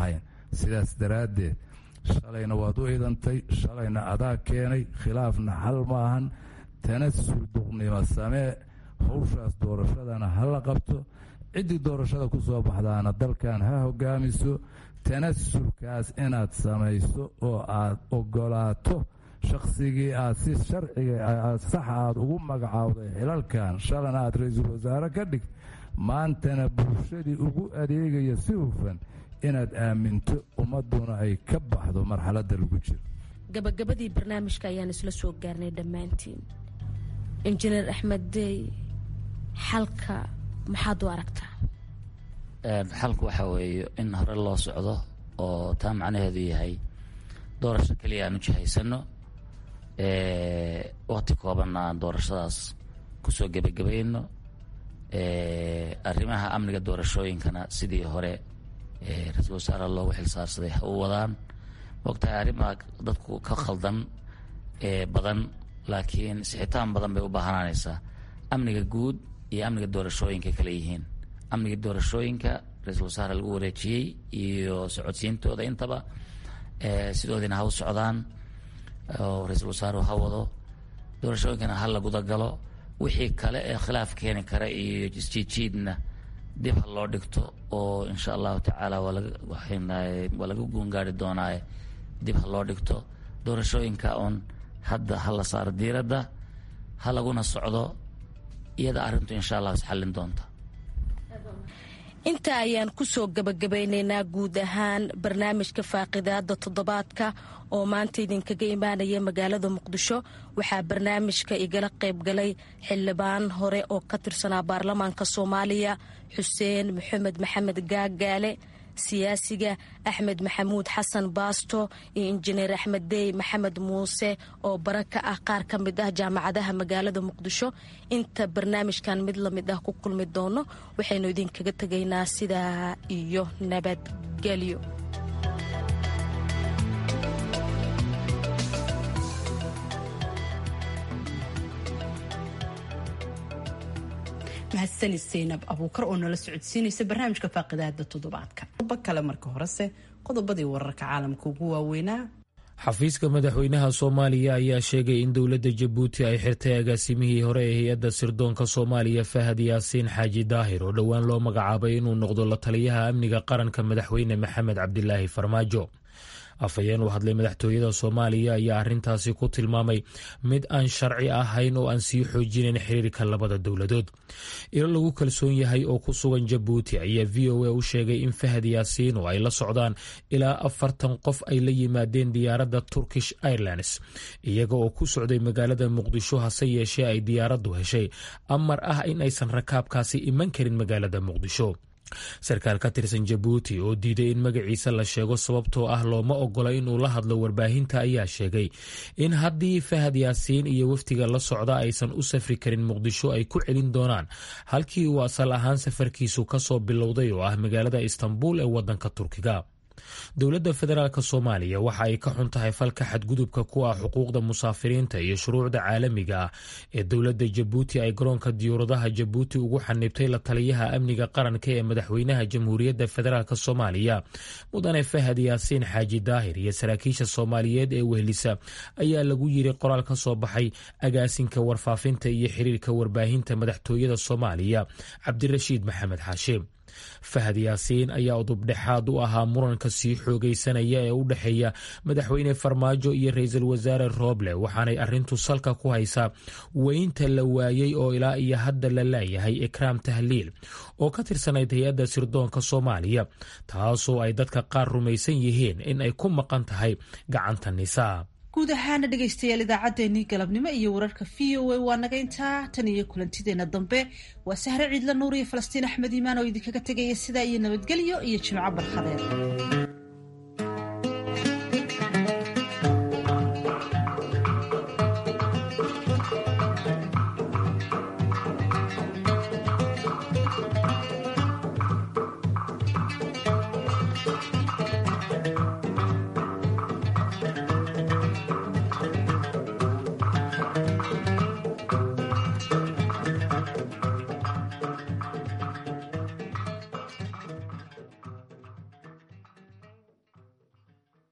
sidaas daraaddeed shalayna waad u idantay, shalayna adaa keenay, khilaafna xal maahan. tanasul duqnimo samee, hawshaas doorashadana ha la qabto, ciddii doorashada ku soo baxdaana dalkan ha hogaamiso. tanasulkaas inaad samayso oo aad ogolaato shaqsigii aad si sharciga sax aad ugu magacaawday xilalkan, shalana aad ra-iisul wasaare ka dhig, maantana bulshadii ugu adeegaya si hufan inaad aaminto, ummaduna ay ka baxdo marxaladda lagu jiro. gabagabadii barnaamijka ayaan isla soo gaarnay dhammaantiin. injineer axmed dey, xalka maxaad u aragtaa? xalku waxaa weeye in hore loo socdo oo taa macnaheedu yahay doorasho keliya aan u jihaysano, waqti koobanna aan doorashadaas kusoo gebagabayno. arrimaha amniga doorashooyinkana sidii hore ra-iisul wasaare loogu xilsaarsaday ha u wadaan. mogtahay arrimaha dadku ka khaldan badan, laakiin sixitaan badan bay u baahanaanaysaa. amniga guud iyo amniga doorashooyinka kale yihiin. amniga doorashooyinka ra-iisul wasaare lagu wareejiyey iyo socodsiintooda intaba sidoodiina ha u socdaan oo ra-iisul wasaaruhu ha wado. doorashooyinkana ha la gudagalo. wixii kale ee khilaaf keeni kara iyo isjiidjiidna dib ha loo dhigto oo insha allahu tacaala waa laga guungaari doonaaye dib ha loo dhigto. doorashooyinka uun hadda ha la saaro diiradda, ha laguna socdo, iyada arrintu insha allah isxallin doonta. inta ayaan ku soo gabagabaynaynaa guud ahaan barnaamijka faaqidaada toddobaadka oo maanta idinkaga imaanaya magaalada muqdisho. waxaa barnaamijka igala qaybgalay xildhibaan hore oo ka tirsanaa baarlamaanka soomaaliya xuseen maxamed maxamed gaagaale, siyaasiga axmed maxamuud xasan baasto iyo injineer axmed dey maxamed muuse oo bara ka ah qaar ka mid ah jaamacadaha magaalada muqdisho. inta barnaamijkan mid lamid ah ku kulmi doono waxaynu idinkaga tegaynaa sidaa iyo nabadgelyo. mahadsanid Seynab Abuukar oo nala socodsiinaysa barnaamijka faaqidaada toddobaadka. kale marka horese qodobadii wararka caalamka ugu waaweynaa. xafiiska madaxweynaha Soomaaliya ayaa sheegay in dowladda Jabuuti ay xirtay agaasimihii hore ee hay'adda sirdoonka Soomaaliya Fahad Yaasiin Xaaji Daahir oo dhowaan loo magacaabay inuu noqdo la taliyaha amniga qaranka madaxweyne Maxamed Cabdilaahi Farmaajo. afhayeen u hadlay madaxtooyada Soomaaliya ayaa arrintaasi ku tilmaamay mid aan sharci ahayn oo aan sii xoojinayn xiriirka labada dowladood. ilo lagu kalsoon yahay oo ku sugan Jabuuti ayaa VOA u sheegay in Fahad Yaasiin oo ay la socdaan ilaa 40 qof ay la yimaadeen diyaaradda Turkish Airlines iyaga oo ku socday magaalada Muqdisho, hase yeeshee ay diyaaraddu heshay amar ah in aysan rakaabkaasi iman karin magaalada Muqdisho. sarkaal ka tirsan Jabuuti oo diiday in magaciisa la sheego sababtoo ah looma ogola inuu la hadlo warbaahinta ayaa sheegay in haddii Fahad Yaasiin iyo waftiga la socda aysan u safri karin Muqdisho ay ku celin doonaan halkii uu asal ahaan safarkiisu ka soo bilowday oo ah magaalada Istanbul ee wadanka Turkiga. dowladda federaalk Soomaaliya waxa ay ka xun tahay falka xadgudubka ku ah xuquuqda musaafiriinta iyo shuruucda caalamiga ah ee dowladda Jabuuti ay garoonka diyaaradaha Jabuuti ugu xanibtay la taliyaha amniga qaranka ee madaxweynaha Jamhuuriyadda Federaalk Soomaaliya mudane Fahad Yaasiin Xaaji Daahir iyo saraakiisha Soomaaliyeed ee wehlisa ayaa lagu yiri qoraal ka soo baxay agaasinka warfaafinta iyo xiriirka warbaahinta madaxtooyada Soomaaliya Cabdirashiid Maxamed Xaashim. Fahad Yaasiin ayaa udubdhexaad u ahaa muranka sii xoogaysanaya ee u dhexeeya madaxweyne Farmaajo iyo ra'iisul wasaare Roble, waxaanay arrintu salka ku haysaa weynta la waayay oo ilaa iyo hadda la leeyahay Ikraam Tahliil oo ka tirsanayd hay'adda sirdoonka Soomaaliya, taasoo ay dadka qaar rumaysan yihiin in ay ku maqan tahay gacanta nisaa. guud ahaana dhegaystayaal idaacaddeenii galabnimo iyo wararka VOA waa naga intaa. tan iyo kulantideena dambe waa Sahre Ciidla Nuur iyo Falastiin Axmed Iimaan oo idinkaga tegaya sidaa iyo nabadgelyo iyo jimco barkhadeed.